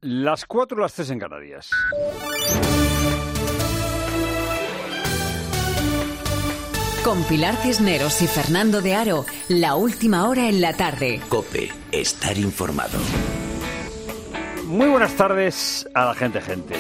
Las 4, las 3 en Canarias. Con Pilar Cisneros y Fernando de Aro, la última hora en la tarde. COPE, estar informado. Muy buenas tardes a la gente.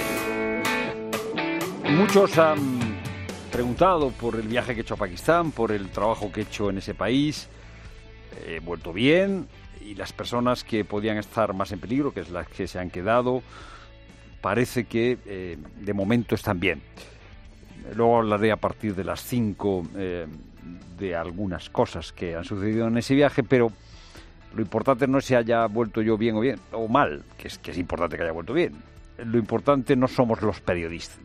Muchos han preguntado por el viaje que he hecho a Pakistán, por el trabajo que he hecho en ese país. He vuelto bien y las personas que podían estar más en peligro, que es las que se han quedado, parece que de momento están bien. Luego hablaré a partir de las 5 de algunas cosas que han sucedido en ese viaje, pero lo importante no es si haya vuelto yo bien o mal, que es importante que haya vuelto bien. Lo importante no somos los periodistas.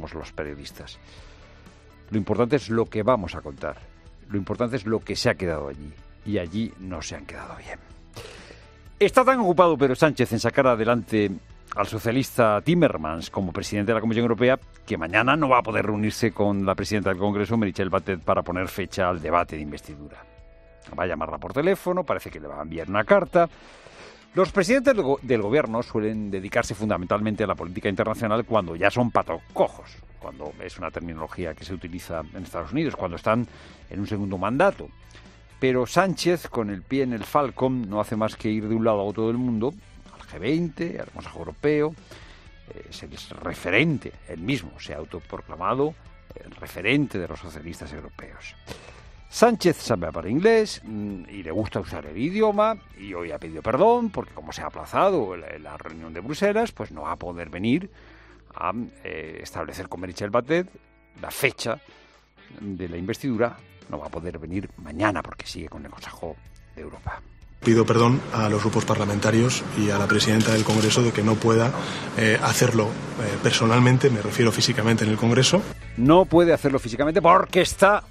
Lo importante es lo que vamos a contar. Lo importante es lo que se ha quedado allí. Y allí no se han quedado bien. Está tan ocupado Pedro Sánchez en sacar adelante al socialista Timmermans como presidente de la Comisión Europea que mañana no va a poder reunirse con la presidenta del Congreso, Meritxell Batet, para poner fecha al debate de investidura. Va a llamarla por teléfono, parece que le va a enviar una carta. Los presidentes del gobierno suelen dedicarse fundamentalmente a la política internacional cuando ya son patocojos, cuando es una terminología que se utiliza en Estados Unidos, cuando están en un segundo mandato. Pero Sánchez, con el pie en el Falcon, no hace más que ir de un lado a otro del mundo, al G20, al Consejo Europeo. Es el referente, él mismo se ha autoproclamado el referente de los socialistas europeos. Sánchez sabe hablar inglés y le gusta usar el idioma, y hoy ha pedido perdón porque como se ha aplazado la reunión de Bruselas, pues no va a poder venir a establecer con Meritxell Batet la fecha de la investidura. No va a poder venir mañana porque sigue con el Consejo de Europa. Pido perdón a los grupos parlamentarios y a la presidenta del Congreso de que no pueda hacerlo personalmente, me refiero físicamente en el Congreso. No puede hacerlo físicamente porque está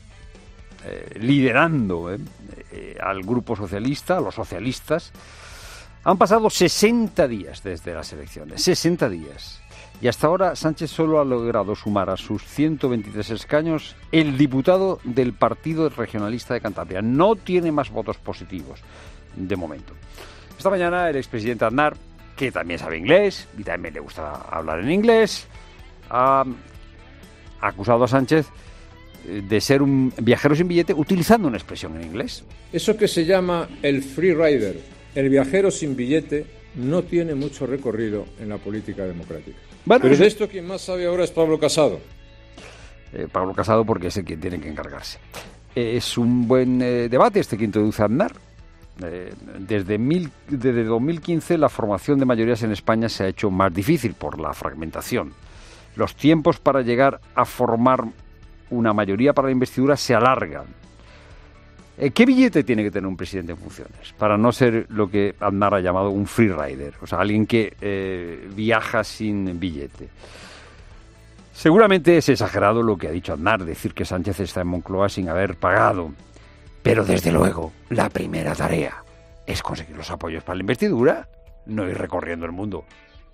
liderando al grupo socialista, a los socialistas. Han pasado 60 días desde las elecciones, 60 días. Y hasta ahora Sánchez solo ha logrado sumar a sus 123 escaños el diputado del Partido Regionalista de Cantabria. No tiene más votos positivos, de momento. Esta mañana el expresidente Aznar, que también sabe inglés y también le gusta hablar en inglés, ha acusado a Sánchez de ser un viajero sin billete utilizando una expresión en inglés. Eso que se llama el free rider, el viajero sin billete, no tiene mucho recorrido en la política democrática. Bueno, pero de esto quien más sabe ahora es Pablo Casado. Pablo Casado porque es el quien tiene que encargarse. Es un buen debate este que introduce Aznar. Desde 2015 la formación de mayorías en España se ha hecho más difícil por la fragmentación. Los tiempos para llegar a formar una mayoría para la investidura se alargan. ¿Qué billete tiene que tener un presidente en funciones para no ser lo que Aznar ha llamado un free rider? O sea, alguien que viaja sin billete. Seguramente es exagerado lo que ha dicho Aznar, decir que Sánchez está en Moncloa sin haber pagado. Pero desde luego, la primera tarea es conseguir los apoyos para la investidura, no ir recorriendo el mundo.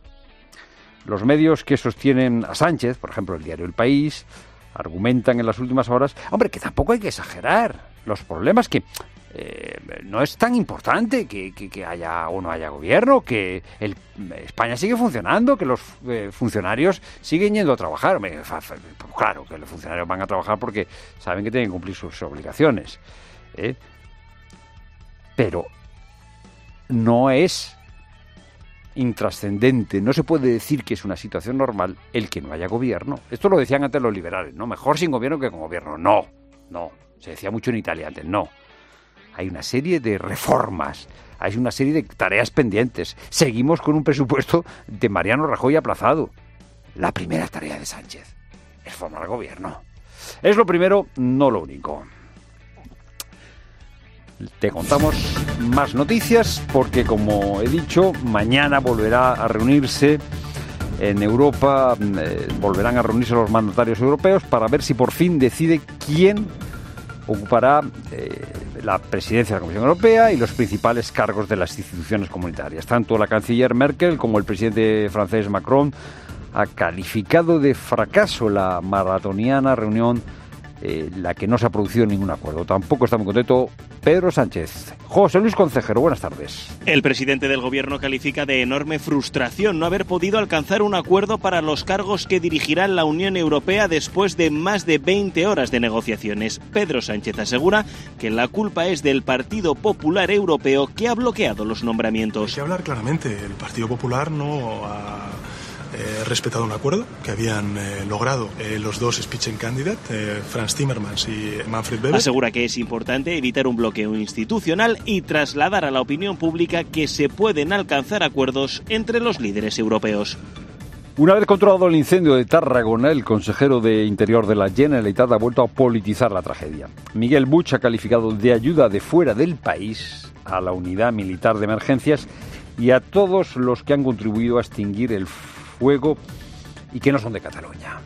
Los medios que sostienen a Sánchez, por ejemplo el diario El País, argumentan en las últimas horas, hombre, que tampoco hay que exagerar los problemas, que no es tan importante que haya o no haya gobierno, que España sigue funcionando, que los funcionarios siguen yendo a trabajar. Claro, que los funcionarios van a trabajar porque saben que tienen que cumplir sus obligaciones. Pero no es intrascendente, no se puede decir que es una situación normal el que no haya gobierno. Esto lo decían antes los liberales, ¿no? Mejor sin gobierno que con gobierno. No, se decía mucho en Italia antes, no. Hay una serie de reformas, hay una serie de tareas pendientes. Seguimos con un presupuesto de Mariano Rajoy aplazado. La primera tarea de Sánchez es formar gobierno. Es lo primero, no lo único. Te contamos más noticias porque, como he dicho, mañana volverá a reunirse en Europa, volverán a reunirse los mandatarios europeos para ver si por fin decide quién ocupará la presidencia de la Comisión Europea y los principales cargos de las instituciones comunitarias. Tanto la canciller Merkel como el presidente francés Macron ha calificado de fracaso la maratoniana reunión la que no se ha producido ningún acuerdo. Tampoco está muy contento Pedro Sánchez. José Luis Concejero, buenas tardes. El presidente del Gobierno califica de enorme frustración no haber podido alcanzar un acuerdo para los cargos que dirigirán la Unión Europea después de más de 20 horas de negociaciones. Pedro Sánchez asegura que la culpa es del Partido Popular Europeo, que ha bloqueado los nombramientos. Hay que hablar claramente. El Partido Popular no ha respetado un acuerdo que habían logrado los dos Spitzenkandidat, Franz Timmermans y Manfred Weber. Asegura que es importante evitar un bloqueo institucional y trasladar a la opinión pública que se pueden alcanzar acuerdos entre los líderes europeos. Una vez controlado el incendio de Tarragona, el consejero de Interior de la Generalitat ha vuelto a politizar la tragedia. Miguel Buch ha calificado de ayuda de fuera del país a la unidad militar de emergencias y a todos los que han contribuido a extinguir el fuego i que no són de Catalunya.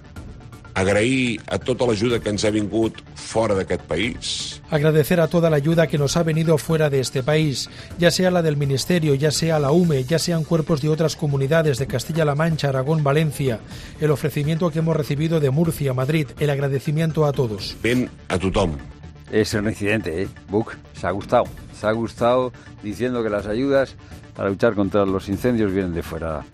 Agrair a tota l'ajuda que ens ha vingut fora d'aquest país. Agradecer a toda la ayuda que nos ha venido fuera de este país, ya sea la del Ministerio, ya sea la UME, ya sean cuerpos de otras comunidades de Castilla-La Mancha, Aragón, Valencia, el ofrecimiento que hemos recibido de Murcia, Madrid, el agradecimiento a todos. Ben a tothom. Es un incidente, Buch, se ha gustado diciendo que las ayudas a luchar contra los incendios vienen de fuera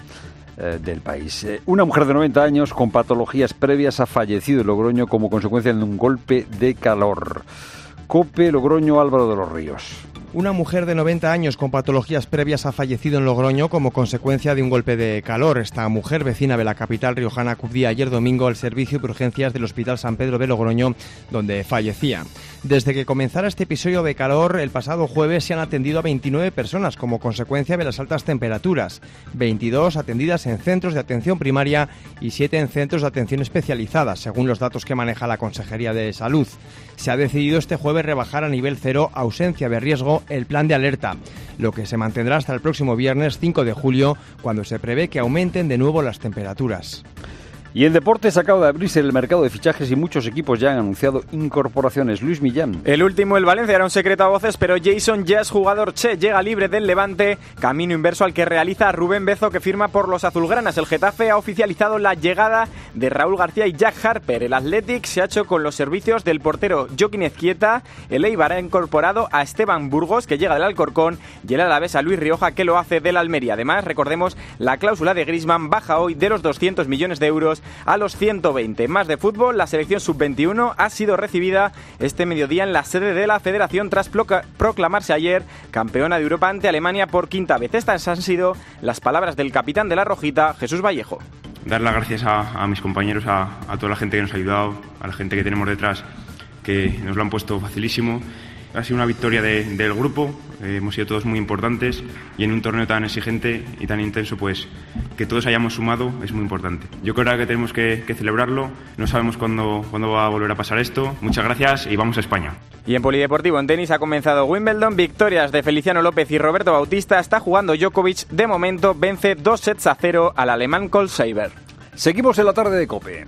del país. Una mujer de 90 años con patologías previas ha fallecido en Logroño como consecuencia de un golpe de calor. COPE, Logroño, Álvaro de los Ríos. Una mujer de 90 años con patologías previas ha fallecido en Logroño como consecuencia de un golpe de calor. Esta mujer, vecina de la capital riojana, acudía ayer domingo al servicio de urgencias del Hospital San Pedro de Logroño, donde fallecía. Desde que comenzara este episodio de calor, el pasado jueves se han atendido a 29 personas como consecuencia de las altas temperaturas. 22 atendidas en centros de atención primaria y 7 en centros de atención especializada, según los datos que maneja la Consejería de Salud. Se ha decidido este jueves rebajar a nivel 0, ausencia de riesgo, el plan de alerta, lo que se mantendrá hasta el próximo viernes 5 de julio, cuando se prevé que aumenten de nuevo las temperaturas. Y en deportes acaba de abrirse el mercado de fichajes y muchos equipos ya han anunciado incorporaciones. Luis Millán. El último, el Valencia, era un secreto a voces, pero Jason ya es jugador. Llega libre del Levante, camino inverso al que realiza Rubén Bezo, que firma por los azulgranas. El Getafe ha oficializado la llegada de Raúl García y Jack Harper. El Athletic se ha hecho con los servicios del portero Joaquín Ezquieta. El Eibar ha incorporado a Esteban Burgos, que llega del Alcorcón, y el Alavés a Luis Rioja, que lo hace del Almería. Además, recordemos, la cláusula de Griezmann baja hoy de los 200 millones de euros a los 120. Más de fútbol, la selección sub-21 ha sido recibida este mediodía en la sede de la Federación tras proclamarse ayer campeona de Europa ante Alemania por quinta vez. Estas han sido las palabras del capitán de la Rojita, Jesús Vallejo. Dar las gracias a mis compañeros, a toda la gente que nos ha ayudado, a la gente que tenemos detrás, que nos lo han puesto facilísimo. Ha sido una victoria del grupo, hemos sido todos muy importantes y en un torneo tan exigente y tan intenso, pues que todos hayamos sumado es muy importante. Yo creo que tenemos que celebrarlo, no sabemos cuándo va a volver a pasar esto. Muchas gracias y vamos a España. Y en polideportivo, en tenis, ha comenzado Wimbledon, victorias de Feliciano López y Roberto Bautista. Está jugando Djokovic, de momento vence 2-0 al alemán Kohlschreiber. Seguimos en la tarde de COPE.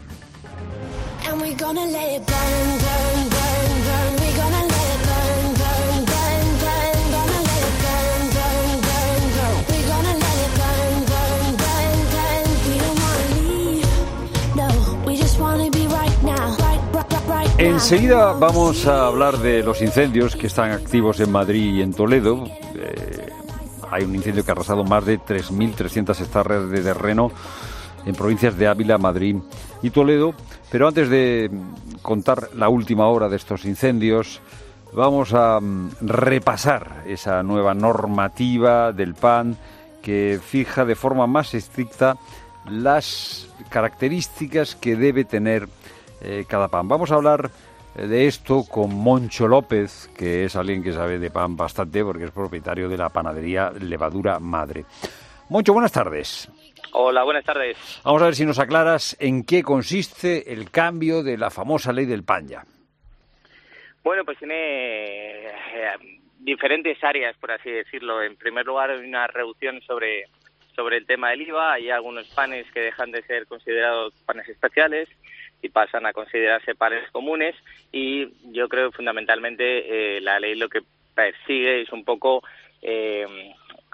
Enseguida vamos a hablar de los incendios que están activos en Madrid y en Toledo. Hay un incendio que ha arrasado más de 3.300 hectáreas de terreno en provincias de Ávila, Madrid y Toledo. Pero antes de contar la última hora de estos incendios, vamos a repasar esa nueva normativa del PAN que fija de forma más estricta las características que debe tener cada pan. Vamos a hablar de esto con Moncho López, que es alguien que sabe de pan bastante porque es propietario de la panadería Levadura Madre. Moncho, buenas tardes. Hola, buenas tardes. Vamos a ver si nos aclaras en qué consiste el cambio de la famosa ley del pan ya. Bueno, pues tiene diferentes áreas, por así decirlo. En primer lugar, hay una reducción sobre el tema del IVA. Hay algunos panes que dejan de ser considerados panes especiales y pasan a considerarse panes comunes, y yo creo que fundamentalmente la ley lo que persigue es un poco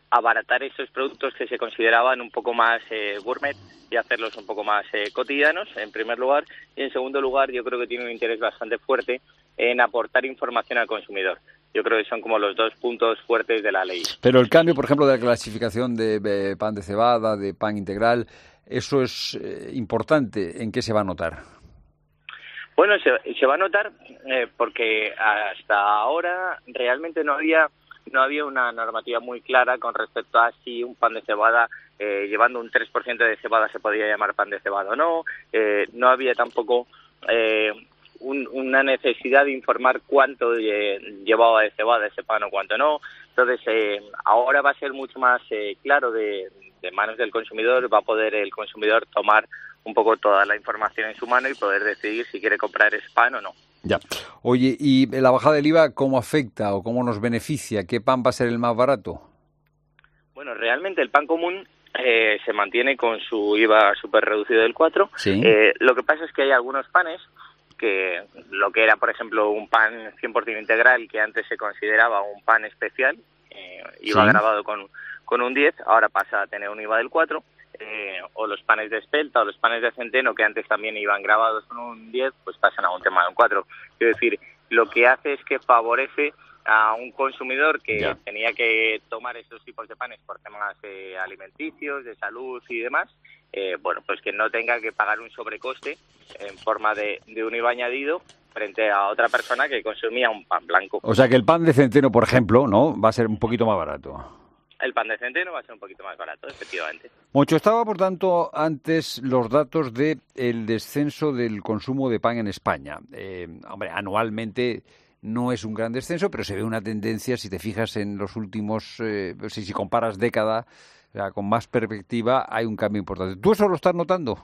abaratar esos productos que se consideraban un poco más gourmet y hacerlos un poco más cotidianos, en primer lugar, y en segundo lugar yo creo que tiene un interés bastante fuerte en aportar información al consumidor. Yo creo que son como los dos puntos fuertes de la ley. Pero el cambio, por ejemplo, de la clasificación de pan de cebada, de pan integral, ¿eso es importante? ¿En qué se va a notar? Bueno, se va a notar porque hasta ahora realmente no había una normativa muy clara con respecto a si un pan de cebada llevando un 3% de cebada se podía llamar pan de cebada o no. No había tampoco una necesidad de informar cuánto llevaba de cebada ese pan o cuánto no. Entonces, ahora va a ser mucho más claro de manos del consumidor. Va a poder el consumidor tomar un poco toda la información en su mano y poder decidir si quiere comprar ese pan o no. Ya. Oye, ¿y la bajada del IVA cómo afecta o cómo nos beneficia? ¿Qué pan va a ser el más barato? Bueno, realmente el pan común se mantiene con su IVA súper reducido del 4%. Sí. Lo que pasa es que hay algunos panes que lo que era, por ejemplo, un pan 100% integral, que antes se consideraba un pan especial, iba grabado con un 10, ahora pasa a tener un IVA del 4%. O los panes de espelta o los panes de centeno, que antes también iban grabados con un 10, pues pasan a un tema de un 4. Quiero decir, lo que hace es que favorece a un consumidor que tenía que tomar estos tipos de panes por temas alimenticios, de salud y demás, bueno, pues que no tenga que pagar un sobrecoste en forma de un IVA añadido frente a otra persona que consumía un pan blanco. O sea que el pan de centeno, por ejemplo, ¿no?, va a ser un poquito más barato. El pan de centeno va a ser un poquito más barato, efectivamente. Moncho, estaba, por tanto, antes los datos de el descenso del consumo de pan en España. Hombre, anualmente no es un gran descenso, pero se ve una tendencia, si te fijas en los últimos, si comparas década, o sea, con más perspectiva, hay un cambio importante. ¿Tú eso lo estás notando?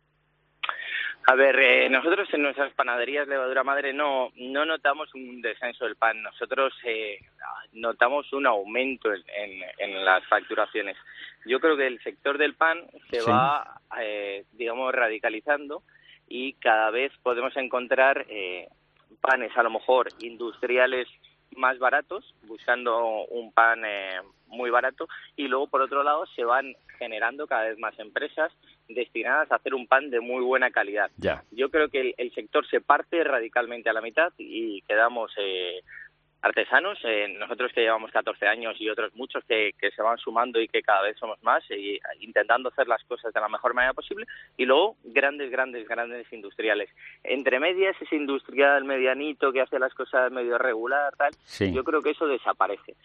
A ver, nosotros en nuestras panaderías Levadura Madre no notamos un descenso del pan. Nosotros notamos un aumento en las facturaciones. Yo creo que el sector del pan se va, digamos, radicalizando y cada vez podemos encontrar panes a lo mejor industriales más baratos, buscando un pan muy barato, y luego por otro lado se van generando cada vez más empresas destinadas a hacer un pan de muy buena calidad. Ya. Yo creo que el sector se parte radicalmente a la mitad y quedamos artesanos, nosotros que llevamos 14 años y otros muchos que se van sumando y que cada vez somos más, intentando hacer las cosas de la mejor manera posible, y luego grandes industriales. Entre medias, ese industrial medianito que hace las cosas medio regular, tal, yo creo que eso desaparece.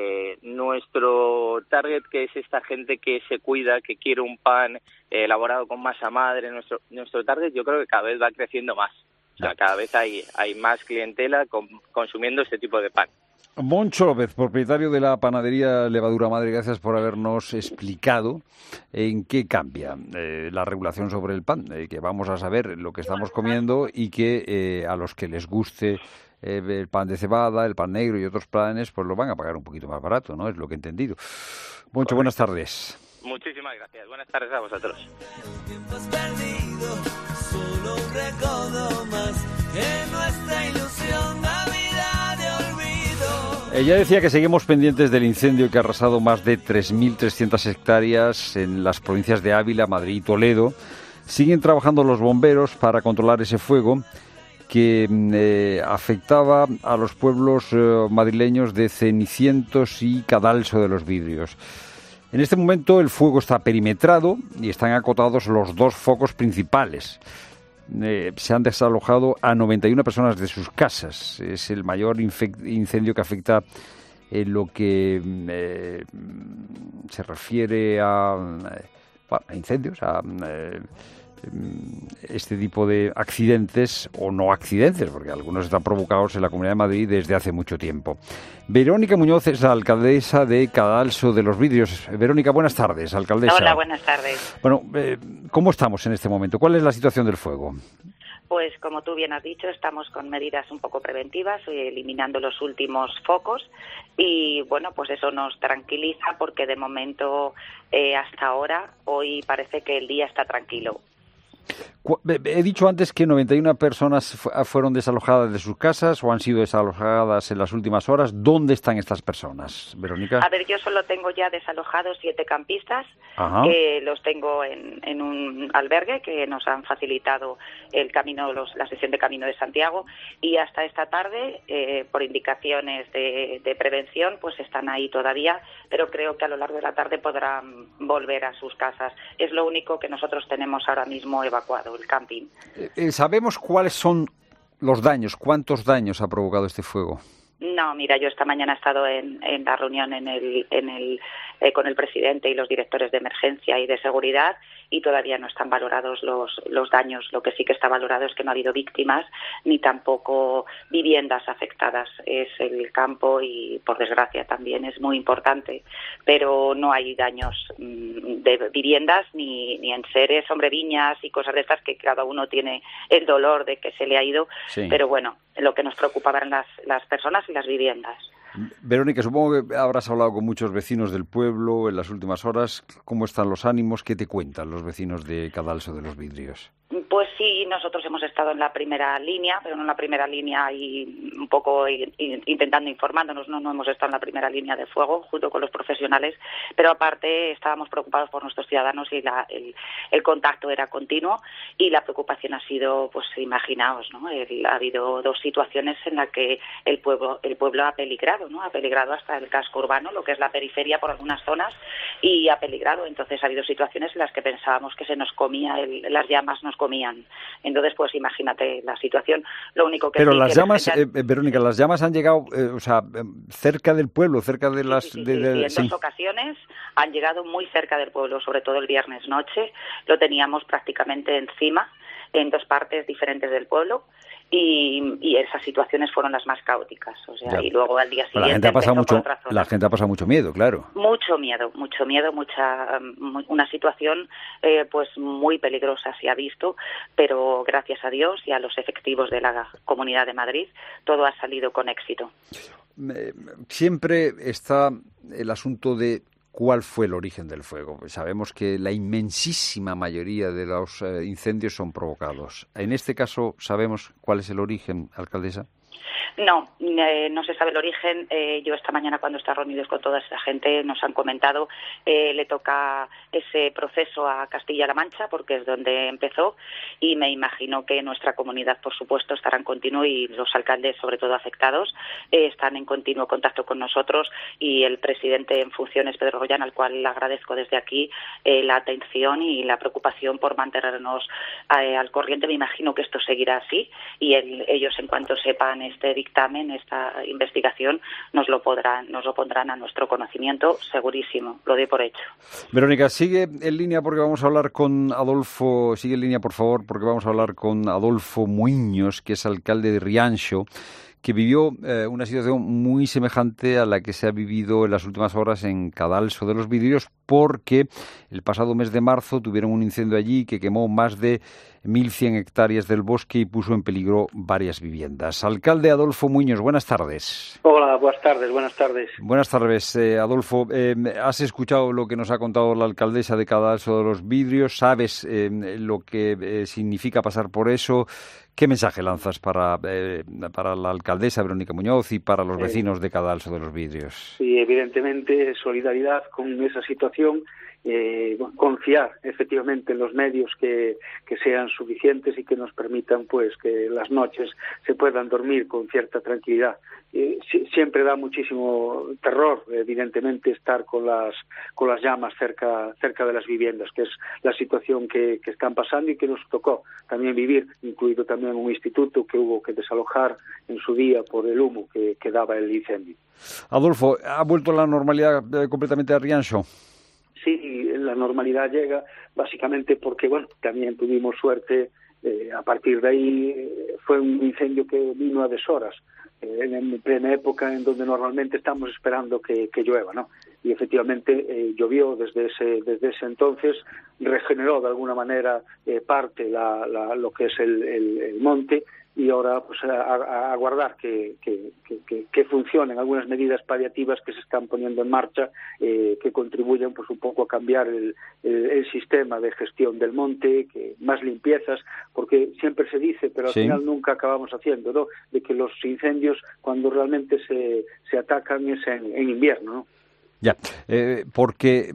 Nuestro target, que es esta gente que se cuida, que quiere un pan elaborado con masa madre, nuestro target yo creo que cada vez va creciendo más. O sea, cada vez hay más clientela consumiendo este tipo de pan. Moncho López, propietario de la panadería Levadura Madre, gracias por habernos explicado en qué cambia la regulación sobre el pan, que vamos a saber lo que estamos comiendo y que a los que les guste el pan de cebada, el pan negro y otros panes, pues lo van a pagar un poquito más barato, ¿no? Es lo que he entendido. Moncho, buenas tardes. Muchísimas gracias. Buenas tardes a vosotros. Solo un recodo más que nuestra ilusión, Navidad de olvido. Ella decía que seguimos pendientes del incendio que ha arrasado más de 3.300 hectáreas en las provincias de Ávila, Madrid y Toledo. Siguen trabajando los bomberos para controlar ese fuego que afectaba a los pueblos madrileños de Cenicientos y Cadalso de los Vidrios. En este momento el fuego está perimetrado y están acotados los dos focos principales. Se han desalojado a 91 personas de sus casas. Es el mayor incendio que afecta en lo que se refiere a incendios, a este tipo de accidentes o no accidentes, porque algunos están provocados en la Comunidad de Madrid desde hace mucho tiempo. Verónica Muñoz es la alcaldesa de Cadalso de los Vidrios. Verónica, buenas tardes, alcaldesa. Hola, buenas tardes. Bueno, ¿cómo estamos en este momento? ¿Cuál es la situación del fuego? Pues como tú bien has dicho, estamos con medidas un poco preventivas, eliminando los últimos focos y bueno, pues eso nos tranquiliza porque de momento hasta ahora, hoy parece que el día está tranquilo. He dicho antes que 91 personas fueron desalojadas de sus casas o han sido desalojadas en las últimas horas. ¿Dónde están estas personas, Verónica? A ver, yo solo tengo ya desalojados 7 campistas. Los tengo en un albergue que nos han facilitado el camino, la sección de Camino de Santiago, y hasta esta tarde, por indicaciones de prevención, pues están ahí todavía, pero creo que a lo largo de la tarde podrán volver a sus casas. Es lo único que nosotros tenemos ahora mismo evacuado, el camping. ¿Sabemos cuáles son los daños? ¿Cuántos daños ha provocado este fuego? No, mira, yo esta mañana he estado en la reunión con el presidente y los directores de emergencia y de seguridad, y todavía no están valorados los daños. Lo que sí que está valorado es que no ha habido víctimas ni tampoco viviendas afectadas. Es el campo y, por desgracia, también es muy importante, pero no hay daños de viviendas ni en seres, viñas y cosas de estas, que cada uno tiene el dolor de que se le ha ido. Sí. Pero bueno, lo que nos preocupaba eran las personas y las viviendas. Verónica, supongo que habrás hablado con muchos vecinos del pueblo en las últimas horas. ¿Cómo están los ánimos? ¿Qué te cuentan los vecinos de Cadalso de los Vidrios? Pues sí, nosotros hemos estado en la primera línea, pero no en la primera línea y un poco intentando informándonos. No hemos estado en la primera línea de fuego junto con los profesionales, pero aparte estábamos preocupados por nuestros ciudadanos y el contacto era continuo, y la preocupación ha sido, pues imaginaos, ¿no? Ha habido 2 situaciones en las que el pueblo ha peligrado, ¿no? Ha peligrado hasta el casco urbano, lo que es la periferia por algunas zonas, y ha peligrado. Entonces ha habido situaciones en las que pensábamos que se nos comía, las llamas nos comían. Entonces, pues imagínate la situación. Lo único que... Pero las llamas, Verónica, las llamas han llegado, cerca del pueblo, cerca de las... Sí, en 2 ocasiones han llegado muy cerca del pueblo, sobre todo el viernes noche. Lo teníamos prácticamente encima, en 2 partes diferentes del pueblo. Y esas situaciones fueron las más caóticas, y luego al día siguiente la gente ha pasado mucho miedo, claro. Mucho miedo, una situación pues muy peligrosa se ha visto, pero gracias a Dios y a los efectivos de la Comunidad de Madrid todo ha salido con éxito. Siempre está el asunto de ¿cuál fue el origen del fuego? Sabemos que la inmensísima mayoría de los incendios son provocados. En este caso, ¿sabemos cuál es el origen, alcaldesa? No se sabe el origen. Yo esta mañana, cuando está reunidos con toda esta gente, nos han comentado, le toca ese proceso a Castilla-La Mancha, porque es donde empezó, y me imagino que nuestra comunidad, por supuesto, estará en continuo, y los alcaldes, sobre todo afectados, están en continuo contacto con nosotros, y el presidente en funciones, Pedro Rollán, al cual le agradezco desde aquí la atención y la preocupación por mantenernos al corriente. Me imagino que esto seguirá así, y ellos, en cuanto sepan este dictamen, esta investigación, nos lo pondrán a nuestro conocimiento, segurísimo, lo doy por hecho. Verónica, sigue en línea porque vamos a hablar con Adolfo, por favor, porque vamos a hablar con Adolfo Muiños, que es alcalde de Rianxo, que vivió una situación muy semejante a la que se ha vivido en las últimas horas en Cadalso de los Vidrios, porque el pasado mes de marzo tuvieron un incendio allí que quemó más de 1.100 hectáreas del bosque y puso en peligro varias viviendas. Alcalde Adolfo Muiños, buenas tardes. Hola, buenas tardes. Buenas tardes, Adolfo. Has escuchado lo que nos ha contado la alcaldesa de Cadalso de los Vidrios, sabes lo que significa pasar por eso. ¿Qué mensaje lanzas para la alcaldesa Verónica Muñoz y para los vecinos de Cadalso de los Vidrios? Sí, evidentemente, solidaridad con esa situación. Confiar efectivamente en los medios que sean suficientes y que nos permitan pues que las noches se puedan dormir con cierta tranquilidad. Siempre da muchísimo terror, evidentemente, estar con las llamas cerca de las viviendas, que es la situación que están pasando y que nos tocó también vivir, incluido también un instituto que hubo que desalojar en su día por el humo que daba el incendio. Adolfo, ¿ha vuelto la normalidad completamente a Rianxo? Sí, la normalidad llega básicamente porque, también tuvimos suerte. A partir de ahí fue un incendio que vino a deshoras, en plena época en donde normalmente estamos esperando que llueva, ¿no? y efectivamente llovió desde ese entonces, regeneró de alguna manera parte lo que es el monte, y ahora pues a aguardar que funcionen algunas medidas paliativas que se están poniendo en marcha, que contribuyan pues un poco a cambiar el sistema de gestión del monte, que más limpiezas, porque siempre se dice, pero al final nunca acabamos haciendo, ¿no?, de que los incendios cuando realmente se atacan es en invierno, ¿no? Ya, porque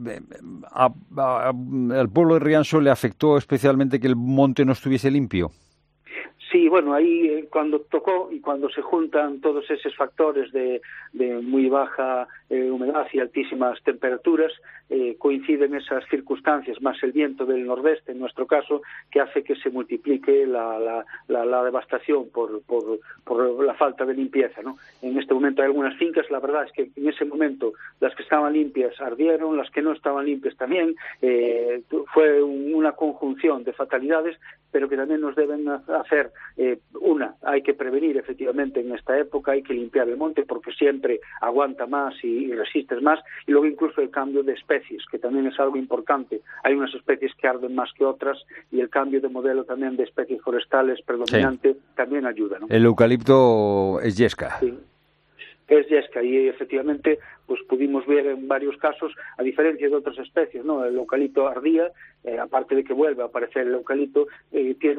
al pueblo de Rianxo le afectó especialmente que el monte no estuviese limpio. Sí, bueno, ahí cuando tocó y cuando se juntan todos esos factores de muy baja humedad y altísimas temperaturas, coinciden esas circunstancias, más el viento del nordeste, en nuestro caso, que hace que se multiplique la devastación por la falta de limpieza, ¿no? En este momento hay algunas fincas, la verdad es que en ese momento las que estaban limpias ardieron, las que no estaban limpias también, fue una conjunción de fatalidades, pero que también nos deben hacer hay que prevenir efectivamente en esta época, hay que limpiar el monte porque siempre aguanta más y resistes más, y luego incluso el cambio de especies, que también es algo importante. Hay unas especies que arden más que otras y el cambio de modelo también de especies forestales predominante también ayuda, ¿no? El eucalipto es yesca. Sí. Es yesca, y efectivamente pues pudimos ver en varios casos, a diferencia de otras especies, ¿no? El eucalipto ardía, aparte de que vuelve a aparecer el eucalipto, tiene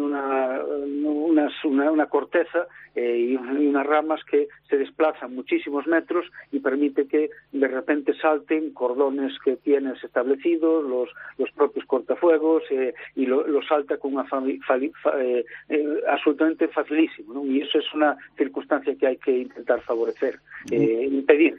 una corteza y unas ramas que se desplazan muchísimos metros y permite que de repente salten cordones que tienes establecidos, los propios cortafuegos, y lo salta con una absolutamente facilísimo, ¿no? Y eso es una circunstancia que hay que intentar favorecer, impedir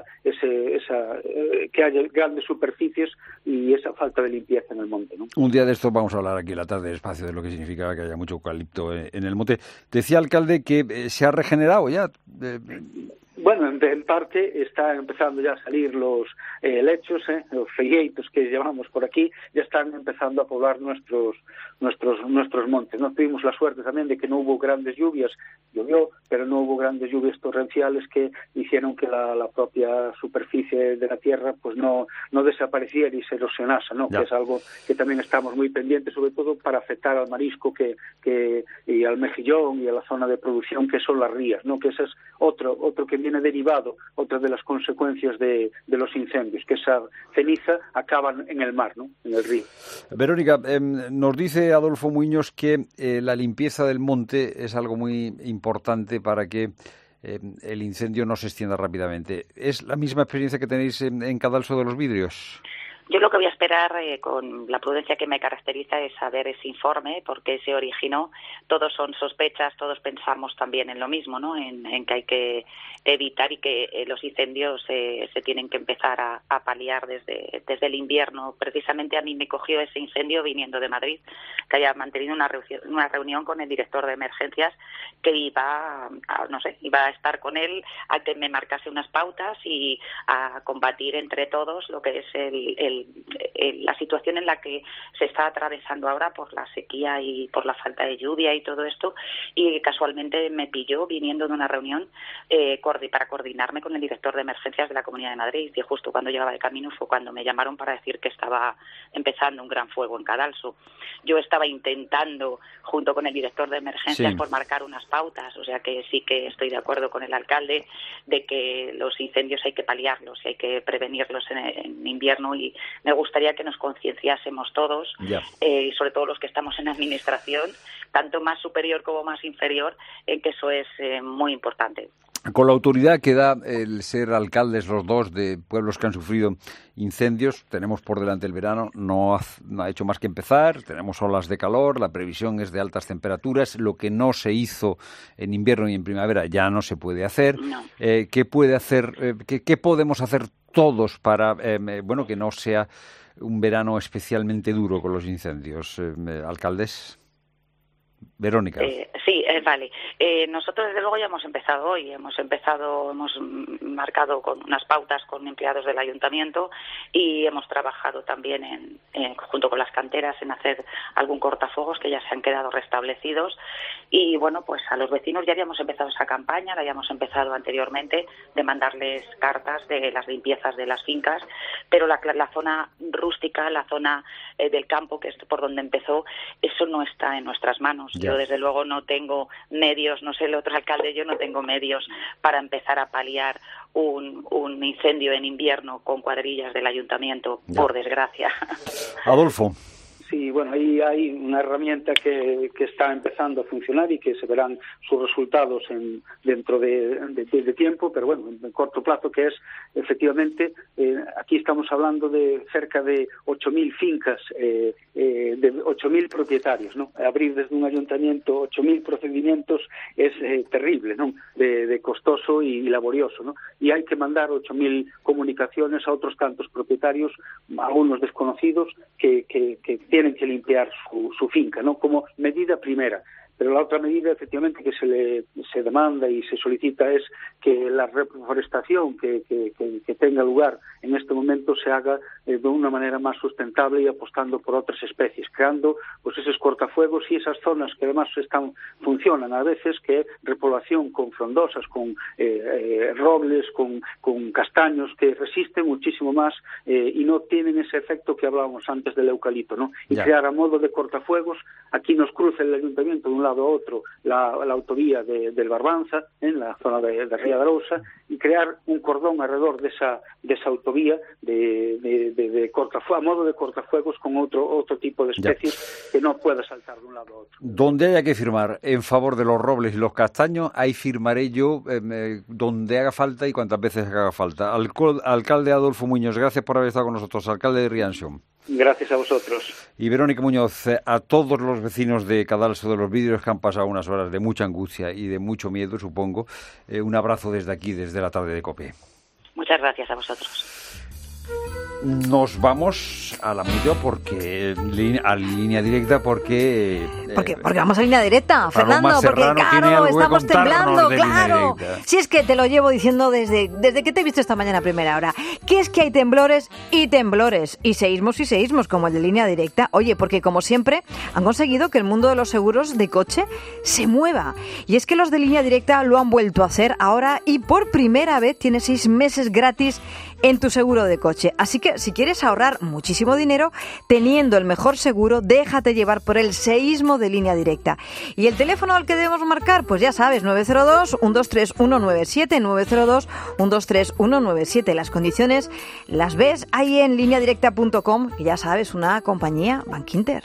que haya grandes superficies y esa falta de limpieza en el monte, ¿no? Un día de esto vamos a hablar aquí en la tarde despacio de lo que significa que haya mucho eucalipto en el monte. Decía, alcalde, que se ha regenerado ya. Bueno, en parte están empezando ya a salir los lechos, los feieitos que llevamos por aquí, ya están empezando a poblar nuestros montes. No tuvimos la suerte también de que no hubo grandes lluvias, llovió, pero no hubo grandes lluvias torrenciales que hicieron que la propia superficie de la tierra pues no desapareciera y se erosionase, ¿no? Que es algo que también estamos muy pendientes, sobre todo para afectar al marisco y al mejillón y a la zona de producción que son las rías, ¿no? Que ese es otro que viene derivado, otra de las consecuencias de los incendios, que esa ceniza acaba en el mar, ¿no? En el río. Verónica, nos dice Adolfo Muñoz que la limpieza del monte es algo muy importante para que el incendio no se extienda rápidamente. ¿Es la misma experiencia que tenéis en Cadalso de los Vidrios? Yo lo que voy a esperar, con la prudencia que me caracteriza, es saber ese informe, por qué se originó. Todos son sospechas, todos pensamos también en lo mismo, ¿no? En que hay que evitar y que los incendios se tienen que empezar a paliar desde el invierno. Precisamente a mí me cogió ese incendio viniendo de Madrid, que haya mantenido una reunión con el director de emergencias, que iba a estar con él a que me marcase unas pautas y a combatir entre todos lo que es la situación en la que se está atravesando ahora por la sequía y por la falta de lluvia y todo esto, y casualmente me pilló viniendo de una reunión para coordinarme con el director de emergencias de la Comunidad de Madrid, y justo cuando llegaba de camino fue cuando me llamaron para decir que estaba empezando un gran fuego en Cadalso. Yo estaba intentando, junto con el director de emergencias, por marcar unas pautas, o sea que sí que estoy de acuerdo con el alcalde de que los incendios hay que paliarlos y hay que prevenirlos en invierno, y me gustaría que nos concienciásemos todos, y sobre todo los que estamos en administración, tanto más superior como más inferior, en que eso es muy importante. Con la autoridad que da el ser alcaldes los dos de pueblos que han sufrido incendios, tenemos por delante el verano, no ha hecho más que empezar, tenemos olas de calor, la previsión es de altas temperaturas, lo que no se hizo en invierno y en primavera ya no se puede hacer. No. ¿Qué puede hacer? ¿Qué podemos hacer todos para que no sea un verano especialmente duro con los incendios, alcaldes? Verónica. Sí, vale. Nosotros desde luego ya hemos empezado hoy. Hemos marcado con unas pautas con empleados del ayuntamiento y hemos trabajado también junto con las canteras en hacer algún cortafuegos que ya se han quedado restablecidos. Y bueno, pues a los vecinos ya habíamos empezado esa campaña, la habíamos empezado anteriormente, de mandarles cartas de las limpiezas de las fincas, pero la zona rústica, la zona del campo, que es por donde empezó, eso no está en nuestras manos. Ya. Yo desde luego no tengo medios, no sé el otro alcalde, yo no tengo medios para empezar a paliar un incendio en invierno con cuadrillas del ayuntamiento, Ya. por desgracia. Adolfo. Sí, bueno, ahí hay una herramienta que está empezando a funcionar y que se verán sus resultados dentro de tiempo, pero bueno, en corto plazo, que es efectivamente, aquí estamos hablando de cerca de 8.000 fincas, de 8.000 propietarios, ¿no? Abrir desde un ayuntamiento 8.000 procedimientos es terrible, ¿no? De costoso y laborioso, ¿no? Y hay que mandar 8.000 comunicaciones a otros tantos propietarios, algunos desconocidos, que tienen que limpiar su finca, ¿no? Como medida primera. Pero la otra medida, efectivamente, que se demanda y se solicita es que la reforestación que tenga lugar en este momento se haga de una manera más sustentable y apostando por otras especies, creando pues esos cortafuegos y esas zonas que además funcionan a veces, que repoblación con frondosas, con robles, con castaños, que resisten muchísimo más y no tienen ese efecto que hablábamos antes del eucalipto, ¿no? Y Ya. crear a modo de cortafuegos, aquí nos cruza el ayuntamiento de un lado a otro la autovía del Barbanza, en la zona de Ría de Arousa, y crear un cordón alrededor de esa autovía a modo de cortafuegos con otro tipo de especies que no pueda saltar de un lado a otro. Donde haya que firmar en favor de los robles y los castaños, ahí firmaré yo donde haga falta y cuantas veces haga falta. Alcalde Adolfo Muñoz, gracias por haber estado con nosotros, alcalde de Rianxón. Gracias a vosotros. Y Verónica Muñoz, a todos los vecinos de Cadalso de los Vidrios que han pasado unas horas de mucha angustia y de mucho miedo, supongo, un abrazo desde aquí, desde la tarde de COPE. Muchas gracias a vosotros. Nos vamos a la mutua a línea directa porque vamos a línea directa, Fernando, porque claro, estamos temblando, claro. Si es que te lo llevo diciendo desde que te he visto esta mañana a primera hora, que es que hay temblores y seísmos, como el de línea directa. Oye, porque como siempre han conseguido que el mundo de los seguros de coche se mueva. Y es que los de línea directa lo han vuelto a hacer ahora y por primera vez tienes 6 meses gratis en tu seguro de coche. Así que si quieres ahorrar muchísimo dinero teniendo el mejor seguro, déjate llevar por el seísmo de línea directa. Y el teléfono al que debemos marcar, pues ya sabes, 902-123-197, 902-123-197. Las condiciones las ves ahí en lineadirecta.com, que ya sabes, una compañía Bankinter.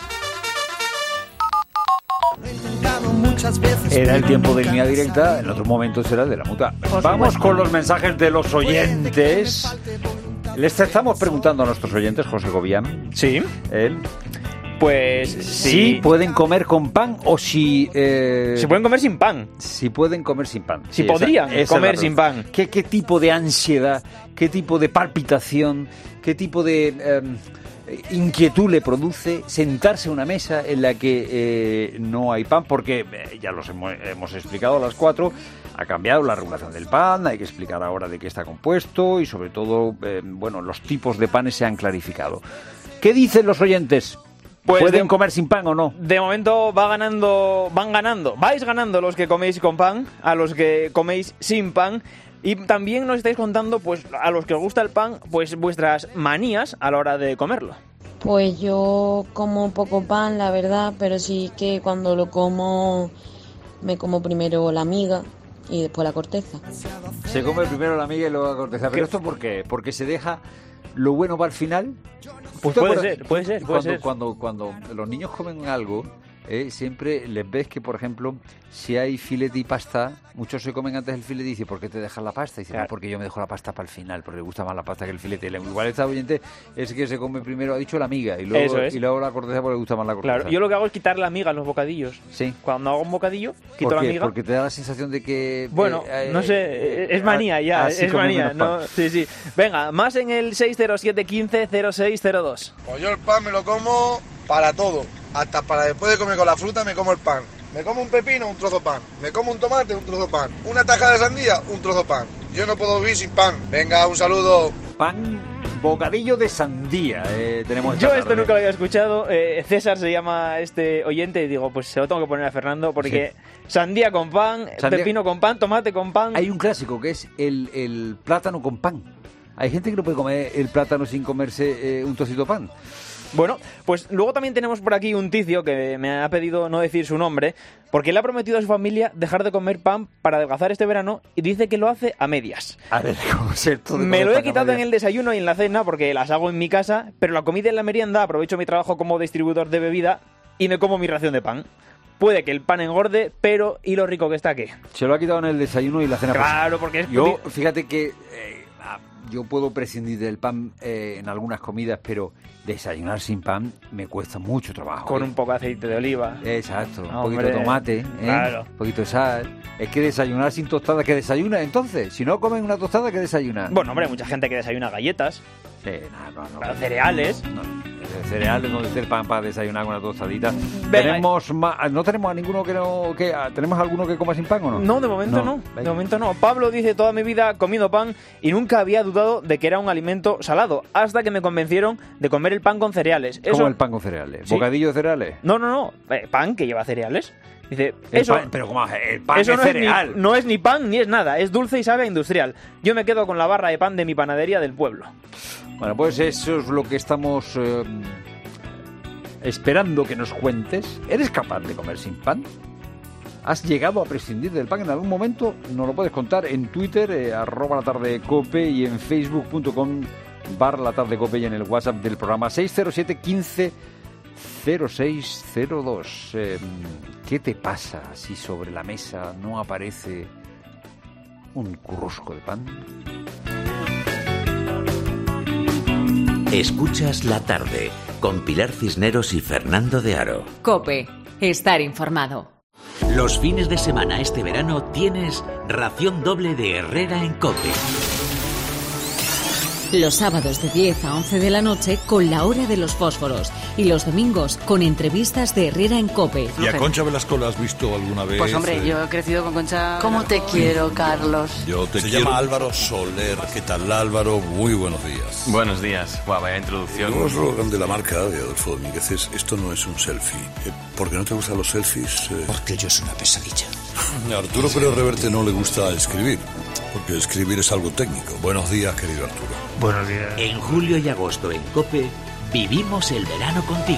Era el tiempo de línea directa, en otro momento será el de la mutua. Vamos con los mensajes de los oyentes. Les estamos preguntando a nuestros oyentes, José Gobián. Sí. Pues si pueden comer con pan o si pueden comer sin pan. Si pueden comer sin pan. Si podrían comer sin pan. ¿Qué tipo de ansiedad, qué tipo de palpitación, qué tipo de inquietud le produce sentarse a una mesa en la que no hay pan? Porque ya los hemos explicado a las 4, ha cambiado la regulación del pan, hay que explicar ahora de qué está compuesto y sobre todo, los tipos de panes se han clarificado. ¿Qué dicen los oyentes? Pues ¿Pueden comer sin pan o no? De momento vais ganando los que coméis con pan, a los que coméis sin pan. Y también nos estáis contando, pues, a los que os gusta el pan, pues vuestras manías a la hora de comerlo. Pues yo como poco pan, la verdad, pero sí que cuando lo como, me como primero la miga y después la corteza. Se come primero la miga y luego la corteza. ¿Pero esto por qué? ¿Porque se deja lo bueno para el final? Pues puede ser. Cuando los niños comen algo, siempre les ves que, por ejemplo, si hay filete y pasta, muchos se comen antes el filete y dicen, ¿por qué te dejas la pasta? Y dicen, claro, porque yo me dejo la pasta para el final, porque le gusta más la pasta que el filete. Igual esta oyente es que se come primero, ha dicho la miga, y luego la corteza porque le gusta más la corteza. Claro, yo lo que hago es quitar la miga en los bocadillos. Sí. Cuando hago un bocadillo, quito la miga. Porque te da la sensación de que... no sé, es manía ya, es manía. No, sí. Venga, más en el 607 15 0602. Pues yo el pan me lo como para todo. Hasta para después de comer con la fruta me como el pan. Me como un pepino, un trozo de pan. Me como un tomate, un trozo de pan. Una tajada de sandía, un trozo de pan. Yo no puedo vivir sin pan. Venga, un saludo. Pan, bocadillo de sandía. Tenemos Yo esto nunca lo había escuchado. César se llama este oyente y digo, pues se lo tengo que poner a Fernando porque sandía con pan, pepino con pan, tomate con pan. Hay un clásico que es el plátano con pan. Hay gente que no puede comer el plátano sin comerse un trocito de pan. Bueno, pues luego también tenemos por aquí un ticio que me ha pedido no decir su nombre porque le ha prometido a su familia dejar de comer pan para adelgazar este verano y dice que lo hace a medias. A ver, ¿cómo es esto? Me lo he quitado en el desayuno y en la cena porque las hago en mi casa, pero la comida en la merienda aprovecho mi trabajo como distribuidor de bebida y me como mi ración de pan. Puede que el pan engorde, pero ¿y lo rico que está qué? Se lo ha quitado en el desayuno y la cena. Claro, porque es... Yo, fíjate que yo puedo prescindir del pan en algunas comidas, pero desayunar sin pan me cuesta mucho trabajo. Con un poco de aceite de oliva. Exacto, un poquito de tomate, claro. Un poquito de sal. Es que desayunar sin tostada, ¿qué desayuna entonces? Si no comen una tostada, ¿qué desayuna? Bueno, hombre, hay mucha gente que desayuna galletas. Sí, no. Cereales. Cereales, no es el pan para desayunar con una tostadita. ¿No tenemos a ninguno tenemos alguno que coma sin pan o no? No, de momento no. De momento no. Pablo dice, toda mi vida comido pan y nunca había dudado de que era un alimento salado, hasta que me convencieron de comer el pan con cereales. ¿Cómo el pan con cereales? ¿Sí? ¿Bocadillo de cereales? No. Pan que lleva cereales. Dice, pero ¿cómo? El pan eso es cereal. No es ni pan ni es nada, es dulce y sabe a industrial. Yo me quedo con la barra de pan de mi panadería del pueblo. Bueno, pues eso es lo que estamos esperando que nos cuentes. ¿Eres capaz de comer sin pan? ¿Has llegado a prescindir del pan en algún momento? Nos lo puedes contar en Twitter, @latardecope, y en facebook.com/latardecope, y en el WhatsApp del programa 607 15 0602. ¿Qué te pasa si sobre la mesa no aparece un currusco de pan? Escuchas La Tarde con Pilar Cisneros y Fernando de Aro. COPE. Estar informado. Los fines de semana este verano tienes ración doble de Herrera en COPE. Los sábados de 10 a 11 de la noche con la hora de los fósforos. Y los domingos con entrevistas de Herrera en COPE. ¿Y a Concha Velasco la has visto alguna vez? Pues hombre, yo he crecido con Concha. ¿Cómo te quiero, Carlos? Se llama Álvaro Soler. ¿Qué tal, Álvaro? Muy buenos días. Buenos días. Vaya introducción. Los eslogan de la marca de Adolfo Domínguez es: esto no es un selfie. ¿Por qué no te gustan los selfies? Porque yo soy una pesadilla. A Arturo Pérez Reverte no le gusta escribir, porque escribir es algo técnico. Buenos días, querido Arturo. Buenos días. En julio y agosto en COPE vivimos el verano contigo.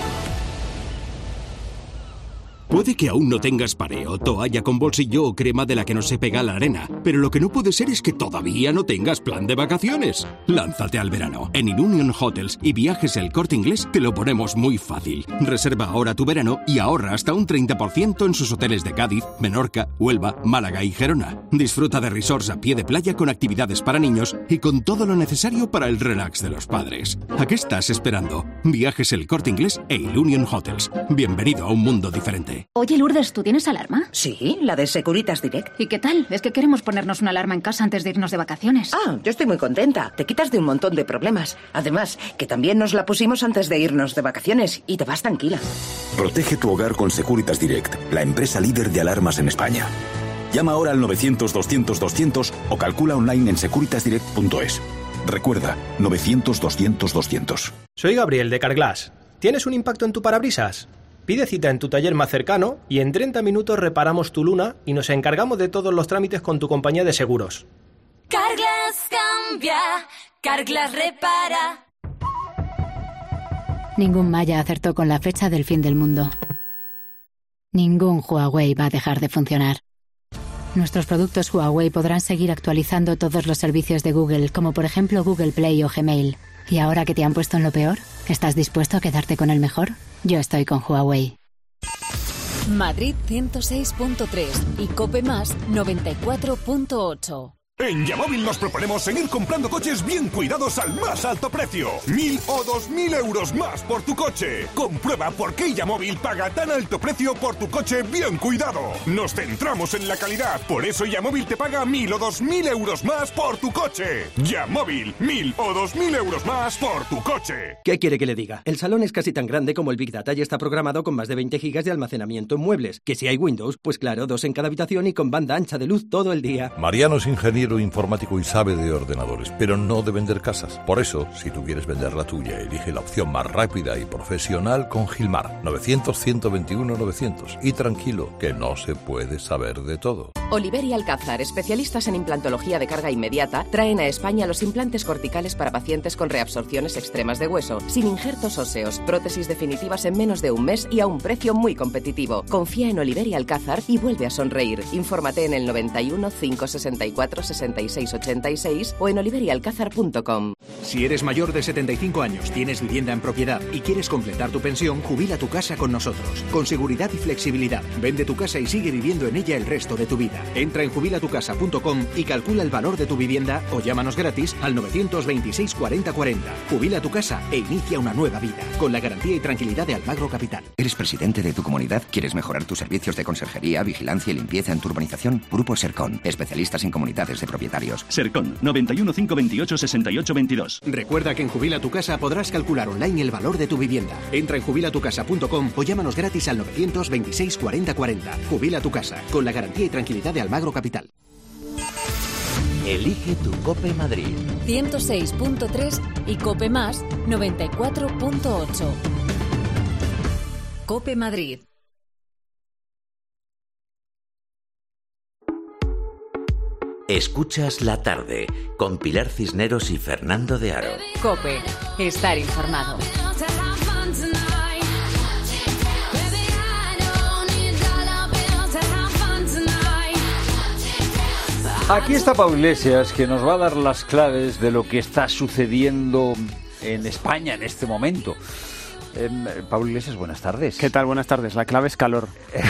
Puede que aún no tengas pareo, toalla con bolsillo o crema de la que no se pega a la arena, pero lo que no puede ser es que todavía no tengas plan de vacaciones. Lánzate al verano. En Ilunion Hotels y Viajes El Corte Inglés te lo ponemos muy fácil. Reserva ahora tu verano y ahorra hasta un 30% en sus hoteles de Cádiz, Menorca, Huelva, Málaga y Gerona. Disfruta de resorts a pie de playa con actividades para niños y con todo lo necesario para el relax de los padres. ¿A qué estás esperando? Viajes El Corte Inglés e Ilunion Hotels. Bienvenido a un mundo diferente. Oye, Lourdes, ¿tú tienes alarma? Sí, la de Securitas Direct. ¿Y qué tal? Es que queremos ponernos una alarma en casa antes de irnos de vacaciones. Ah, yo estoy muy contenta. Te quitas de un montón de problemas. Además, que también nos la pusimos antes de irnos de vacaciones y te vas tranquila. Protege tu hogar con Securitas Direct, la empresa líder de alarmas en España. Llama ahora al 900-200-200 o calcula online en securitasdirect.es. Recuerda, 900-200-200. Soy Gabriel de Carglass. ¿Tienes un impacto en tu parabrisas? Pide cita en tu taller más cercano y en 30 minutos reparamos tu luna y nos encargamos de todos los trámites con tu compañía de seguros. Carglass cambia, Carglass repara. Ningún maya acertó con la fecha del fin del mundo. Ningún Huawei va a dejar de funcionar. Nuestros productos Huawei podrán seguir actualizando todos los servicios de Google, como por ejemplo Google Play o Gmail. ¿Y ahora que te han puesto en lo peor? ¿Estás dispuesto a quedarte con el mejor? Yo estoy con Huawei. Madrid 106.3 y COPE más 94.8. En Yamóvil nos proponemos seguir comprando coches bien cuidados al más alto precio. 1.000 o 2.000 euros más por tu coche. Comprueba por qué Yamóvil paga tan alto precio por tu coche bien cuidado. Nos centramos en la calidad. Por eso Yamóvil te paga 1.000 o 2.000 euros más por tu coche. Yamóvil, 1.000 o 2.000 euros más por tu coche. ¿Qué quiere que le diga? El salón es casi tan grande como el Big Data y está programado con más de 20 gigas de almacenamiento en muebles. Que si hay Windows, pues claro, 2 en cada habitación y con banda ancha de luz todo el día. Mariano es ingeniero informático y sabe de ordenadores, pero no de vender casas. Por eso, si tú quieres vender la tuya, elige la opción más rápida y profesional con Gilmar. 900-121-900. Y tranquilo, que no se puede saber de todo. Oliver y Alcázar, especialistas en implantología de carga inmediata, traen a España los implantes corticales para pacientes con reabsorciones extremas de hueso, sin injertos óseos, prótesis definitivas en menos de un mes y a un precio muy competitivo. Confía en Oliver y Alcázar y vuelve a sonreír. Infórmate en el 91 564 6686 o en oliverialcázar.com. Si eres mayor de 75 años, tienes vivienda en propiedad y quieres completar tu pensión, jubila tu casa con nosotros. Con seguridad y flexibilidad. Vende tu casa y sigue viviendo en ella el resto de tu vida. Entra en jubilatucasa.com y calcula el valor de tu vivienda o llámanos gratis al 926 40 40. Jubila tu casa e inicia una nueva vida. Con la garantía y tranquilidad de Almagro Capital. ¿Eres presidente de tu comunidad? ¿Quieres mejorar tus servicios de conserjería, vigilancia y limpieza en tu urbanización? Grupo Sercon, especialistas en comunidades de propietarios. Sercon, 91 528 68 22. Recuerda que en Jubila tu Casa podrás calcular online el valor de tu vivienda. Entra en jubilatucasa.com o llámanos gratis al 926 40 40. Jubila tu casa, con la garantía y tranquilidad de Almagro Capital. Elige tu Cope Madrid. 106.3 y Cope Más 94.8. Cope Madrid. Escuchas La Tarde con Pilar Cisneros y Fernando de Aro. Cope, estar informado. Aquí está Pablo Iglesias, que nos va a dar las claves de lo que está sucediendo en España en este momento. Pablo Iglesias, buenas tardes. ¿Qué tal? Buenas tardes. La clave es calor.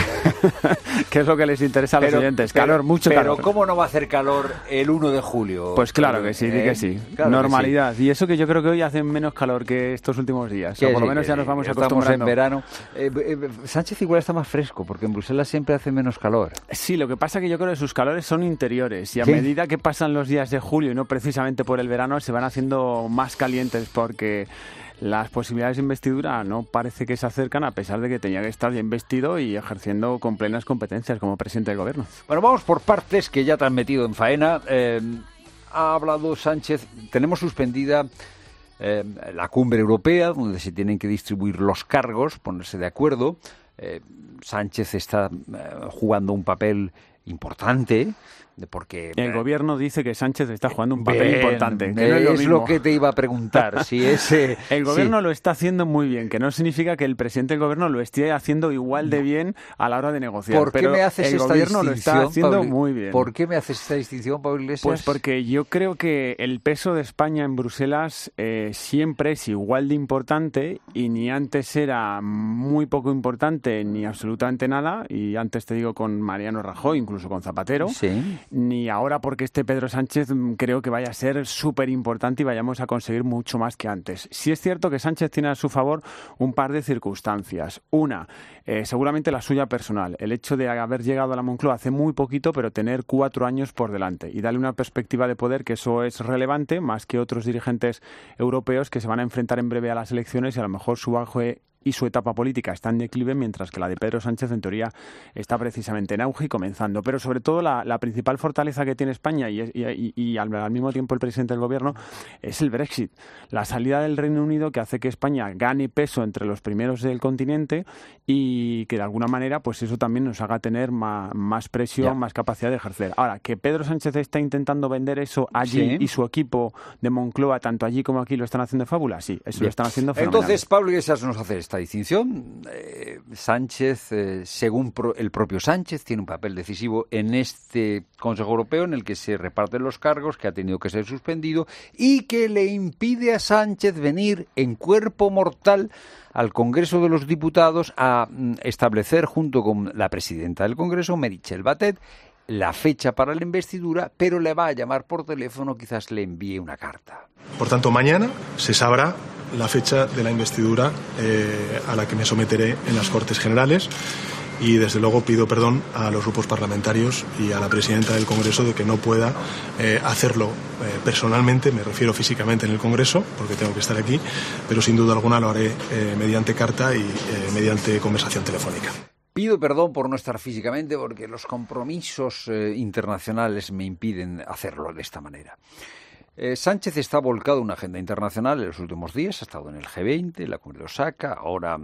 ¿Qué es lo que les interesa a los oyentes? Calor, mucho calor. Pero ¿cómo no va a hacer calor el 1 de julio? Pues claro que sí, que sí. Claro, normalidad. Que sí. Y eso que yo creo que hoy hace menos calor que estos últimos días. O por lo menos ya nos vamos acostumbrando. Estamos en verano. Sánchez igual está más fresco, porque en Bruselas siempre hace menos calor. Sí, lo que pasa es que yo creo que sus calores son interiores. Y a medida que pasan los días de julio, y no precisamente por el verano, se van haciendo más calientes, porque las posibilidades de investidura no parece que se acercan, a pesar de que tenía que estar ya investido y ejerciendo con plenas competencias como presidente del gobierno. Bueno, vamos por partes, que ya te han metido en faena. Ha hablado Sánchez, tenemos suspendida la cumbre europea, donde se tienen que distribuir los cargos, ponerse de acuerdo. Sánchez está jugando un papel importante, porque el gobierno dice que Sánchez está jugando un papel importante, que no es lo que te iba a preguntar. Si ese el gobierno lo está haciendo muy bien, que no significa que el presidente del gobierno lo esté haciendo igual de bien a la hora de negociar. ¿Por qué me haces esta distinción? Lo está haciendo muy bien. ¿Por qué me haces esta distinción, Pablo Iglesias? Pues porque yo creo que el peso de España en Bruselas siempre es igual de importante, y ni antes era muy poco importante ni absolutamente nada, y antes te digo con Mariano Rajoy, incluso con Zapatero. Sí. Ni ahora, porque este Pedro Sánchez creo que vaya a ser súper importante y vayamos a conseguir mucho más que antes. Sí es cierto que Sánchez tiene a su favor un par de circunstancias. Una, seguramente la suya personal. El hecho de haber llegado a la Moncloa hace muy poquito, pero tener 4 años por delante y darle una perspectiva de poder, que eso es relevante, más que otros dirigentes europeos que se van a enfrentar en breve a las elecciones, y a lo mejor su auge y su etapa política está en declive, mientras que la de Pedro Sánchez, en teoría, está precisamente en auge y comenzando. Pero sobre todo la principal fortaleza que tiene España y al mismo tiempo el presidente del gobierno es el Brexit. La salida del Reino Unido, que hace que España gane peso entre los primeros del continente, y que de alguna manera pues eso también nos haga tener más presión, más capacidad de ejercer. Ahora, que Pedro Sánchez está intentando vender eso allí, y su equipo de Moncloa, tanto allí como aquí, lo están haciendo fábula, sí, eso lo están haciendo fenomenal. Entonces, Pablo Iglesias nos hace esta distinción. Sánchez, según el propio Sánchez, tiene un papel decisivo en este Consejo Europeo, en el que se reparten los cargos, que ha tenido que ser suspendido y que le impide a Sánchez venir en cuerpo mortal al Congreso de los Diputados a establecer, junto con la presidenta del Congreso, Meritxell Batet, la fecha para la investidura, pero le va a llamar por teléfono, quizás le envíe una carta. Por tanto, mañana se sabrá la fecha de la investidura a la que me someteré en las Cortes Generales. Y desde luego pido perdón a los grupos parlamentarios y a la presidenta del Congreso de que no pueda hacerlo personalmente, me refiero físicamente en el Congreso, porque tengo que estar aquí, pero sin duda alguna lo haré mediante carta y mediante conversación telefónica. Pido perdón por no estar físicamente porque los compromisos internacionales me impiden hacerlo de esta manera. Sánchez está volcado en una agenda internacional en los últimos días, ha estado en el G20, la Cumbre de Osaka, ahora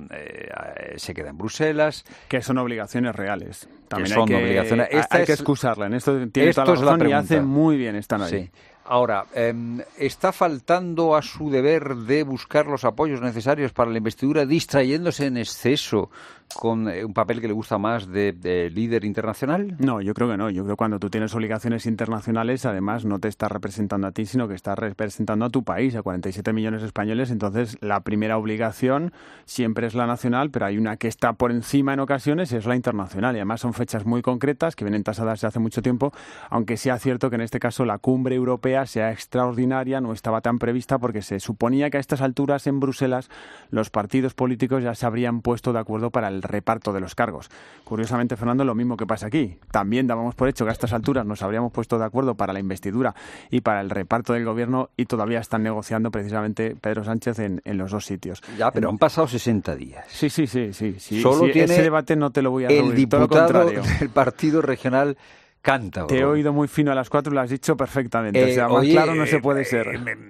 se queda en Bruselas. Que son obligaciones reales. También que son obligaciones. Hay que excusarla, en esto tiene toda la razón y hace muy bien estar ahí. Sí. Ahora, ¿está faltando a su deber de buscar los apoyos necesarios para la investidura, distrayéndose en exceso con un papel que le gusta más de líder internacional? No, yo creo que no. Yo creo que cuando tú tienes obligaciones internacionales, además no te estás representando a ti, sino que estás representando a tu país, a 47 millones de españoles. Entonces, la primera obligación siempre es la nacional, pero hay una que está por encima en ocasiones y es la internacional. Y además son fechas muy concretas que vienen tasadas desde hace mucho tiempo, aunque sea cierto que en este caso la cumbre europea sea extraordinaria, no estaba tan prevista porque se suponía que a estas alturas en Bruselas los partidos políticos ya se habrían puesto de acuerdo para el reparto de los cargos. Curiosamente, Fernando, lo mismo que pasa aquí. También dábamos por hecho que a estas alturas nos habríamos puesto de acuerdo para la investidura y para el reparto del gobierno y todavía están negociando precisamente Pedro Sánchez en los dos sitios. Ya, pero han pasado 60 días. Sí. Solo tiene ese debate no te lo voy a el diputado todo lo contrario. del partido regional Cántabro. Te he oído muy fino a las 4 y lo has dicho perfectamente. O sea, más claro no se puede ser.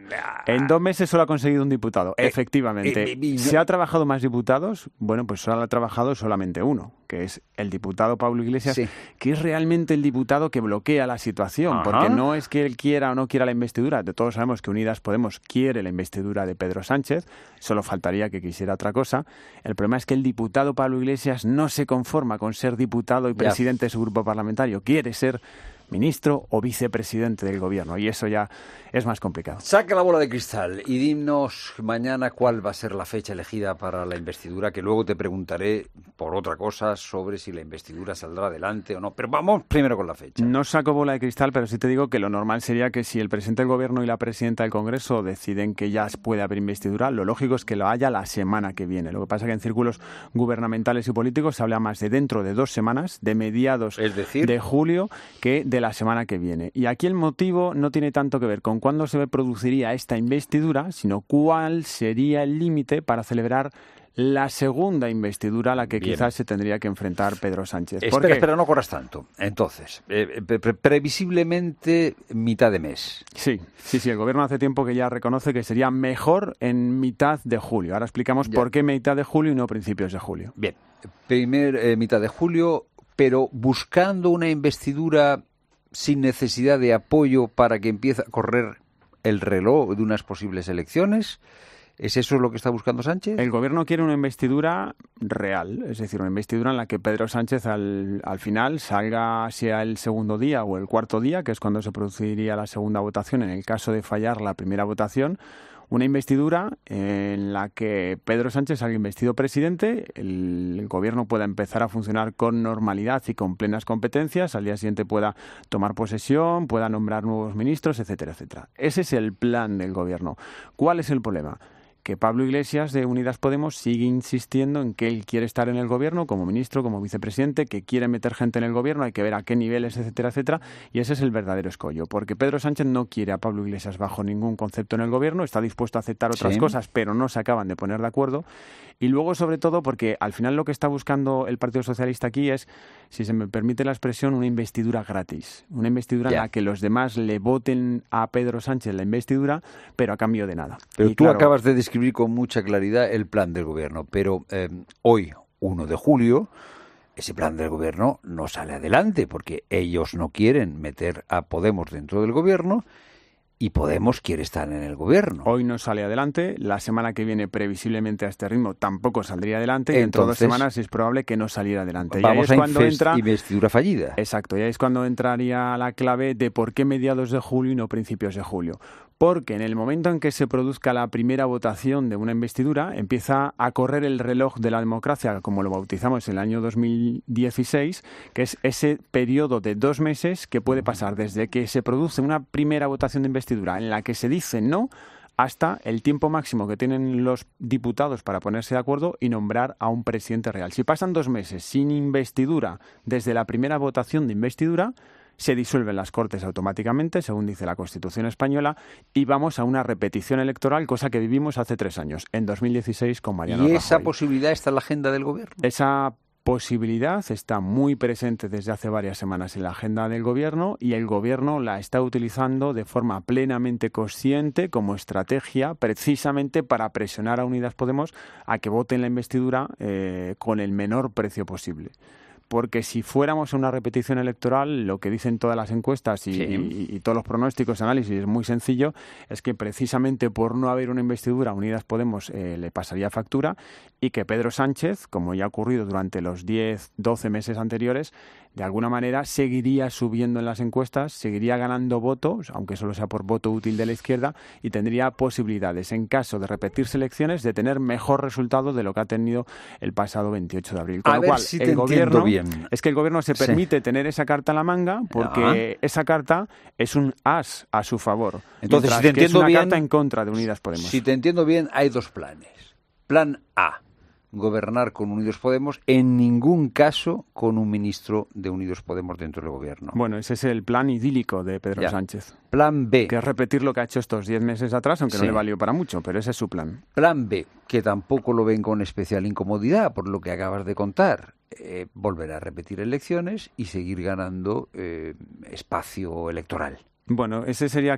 En 2 meses solo ha conseguido un diputado, efectivamente. ¿Se ha trabajado más diputados? Bueno, pues solo ha trabajado solamente uno, que es el diputado Pablo Iglesias, que es realmente el diputado que bloquea la situación, porque no es que él quiera o no quiera la investidura. De todos sabemos que Unidas Podemos quiere la investidura de Pedro Sánchez, solo faltaría que quisiera otra cosa. El problema es que el diputado Pablo Iglesias no se conforma con ser diputado y presidente de su grupo parlamentario, quiere ser ministro o vicepresidente del gobierno, y eso ya es más complicado. Saca la bola de cristal y dinos mañana cuál va a ser la fecha elegida para la investidura, que luego te preguntaré por otra cosa sobre si la investidura saldrá adelante o no, pero vamos primero con la fecha. No saco bola de cristal, pero sí te digo que lo normal sería que si el presidente del gobierno y la presidenta del Congreso deciden que ya puede haber investidura, lo lógico es que lo haya la semana que viene. Lo que pasa es que en círculos gubernamentales y políticos se habla más de dentro de 2 semanas, de mediados de julio, que de la semana que viene. Y aquí el motivo no tiene tanto que ver con cuándo se produciría esta investidura, sino cuál sería el límite para celebrar la segunda investidura a la que quizás se tendría que enfrentar Pedro Sánchez. Espera, no corras tanto. Entonces, previsiblemente mitad de mes. Sí, el gobierno hace tiempo que ya reconoce que sería mejor en mitad de julio. Ahora explicamos por qué mitad de julio y no principios de julio. Bien, mitad de julio, pero buscando una investidura sin necesidad de apoyo para que empiece a correr el reloj de unas posibles elecciones. ¿Es eso lo que está buscando Sánchez? El gobierno quiere una investidura real, es decir, una investidura en la que Pedro Sánchez al final salga, sea el segundo día o el cuarto día, que es cuando se produciría la segunda votación en el caso de fallar la primera votación. Una investidura en la que Pedro Sánchez salga investido presidente, el gobierno pueda empezar a funcionar con normalidad y con plenas competencias, al día siguiente pueda tomar posesión, pueda nombrar nuevos ministros, etcétera, etcétera. Ese es el plan del gobierno. ¿Cuál es el problema? Que Pablo Iglesias de Unidas Podemos sigue insistiendo en que él quiere estar en el gobierno como ministro, como vicepresidente, que quiere meter gente en el gobierno, hay que ver a qué niveles, etcétera, etcétera, y ese es el verdadero escollo, porque Pedro Sánchez no quiere a Pablo Iglesias bajo ningún concepto en el gobierno, está dispuesto a aceptar otras cosas, pero no se acaban de poner de acuerdo, y luego sobre todo porque al final lo que está buscando el Partido Socialista aquí es, si se me permite la expresión, una investidura gratis, una investidura en la que los demás le voten a Pedro Sánchez la investidura, pero a cambio de nada. Pero y tú acabas de describir con mucha claridad el plan del gobierno, pero hoy, 1 de julio, ese plan del gobierno no sale adelante porque ellos no quieren meter a Podemos dentro del gobierno y Podemos quiere estar en el gobierno. Hoy no sale adelante, la semana que viene previsiblemente a este ritmo tampoco saldría adelante y dentro de 2 semanas es probable que no saliera adelante. Vamos a investidura fallida. Exacto, y ahí es cuando entraría la clave de por qué mediados de julio y no principios de julio. porque en el momento en que se produzca la primera votación de una investidura, empieza a correr el reloj de la democracia, como lo bautizamos en el año 2016, que es ese periodo de 2 meses que puede pasar desde que se produce una primera votación de investidura en la que se dice no, hasta el tiempo máximo que tienen los diputados para ponerse de acuerdo y nombrar a un presidente real. Si pasan 2 meses sin investidura desde la primera votación de investidura, se disuelven las Cortes automáticamente, según dice la Constitución española, y vamos a una repetición electoral, cosa que vivimos hace 3 años, en 2016 con Mariano Rajoy. ¿Y esa posibilidad está en la agenda del Gobierno? Esa posibilidad está muy presente desde hace varias semanas en la agenda del Gobierno y el Gobierno la está utilizando de forma plenamente consciente como estrategia precisamente para presionar a Unidas Podemos a que voten la investidura con el menor precio posible. Porque si fuéramos a una repetición electoral, lo que dicen todas las encuestas y todos los pronósticos, análisis, es muy sencillo, es que precisamente por no haber una investidura, Unidas Podemos le pasaría factura y que Pedro Sánchez, como ya ha ocurrido durante los 10, 12 meses anteriores, de alguna manera seguiría subiendo en las encuestas, seguiría ganando votos, aunque solo sea por voto útil de la izquierda, y tendría posibilidades, en caso de repetirse elecciones, de tener mejor resultado de lo que ha tenido el pasado 28 de abril. Con lo cual, si el Gobierno bien. Es que el Gobierno se permite tener esa carta en la manga porque esa carta es un as a su favor. Entonces, si te entiendo que es una bien, carta en contra de Unidas Podemos. Si te entiendo bien, hay 2 planes. Plan A, gobernar con Unidos Podemos, en ningún caso con un ministro de Unidos Podemos dentro del Gobierno. Bueno, ese es el plan idílico de Pedro Sánchez. Plan B. Que es repetir lo que ha hecho estos 10 meses atrás, aunque no le valió para mucho, pero ese es su plan. Plan B, que tampoco lo ven con especial incomodidad, por lo que acabas de contar. Volver a repetir elecciones y seguir ganando espacio electoral. Bueno, ese sería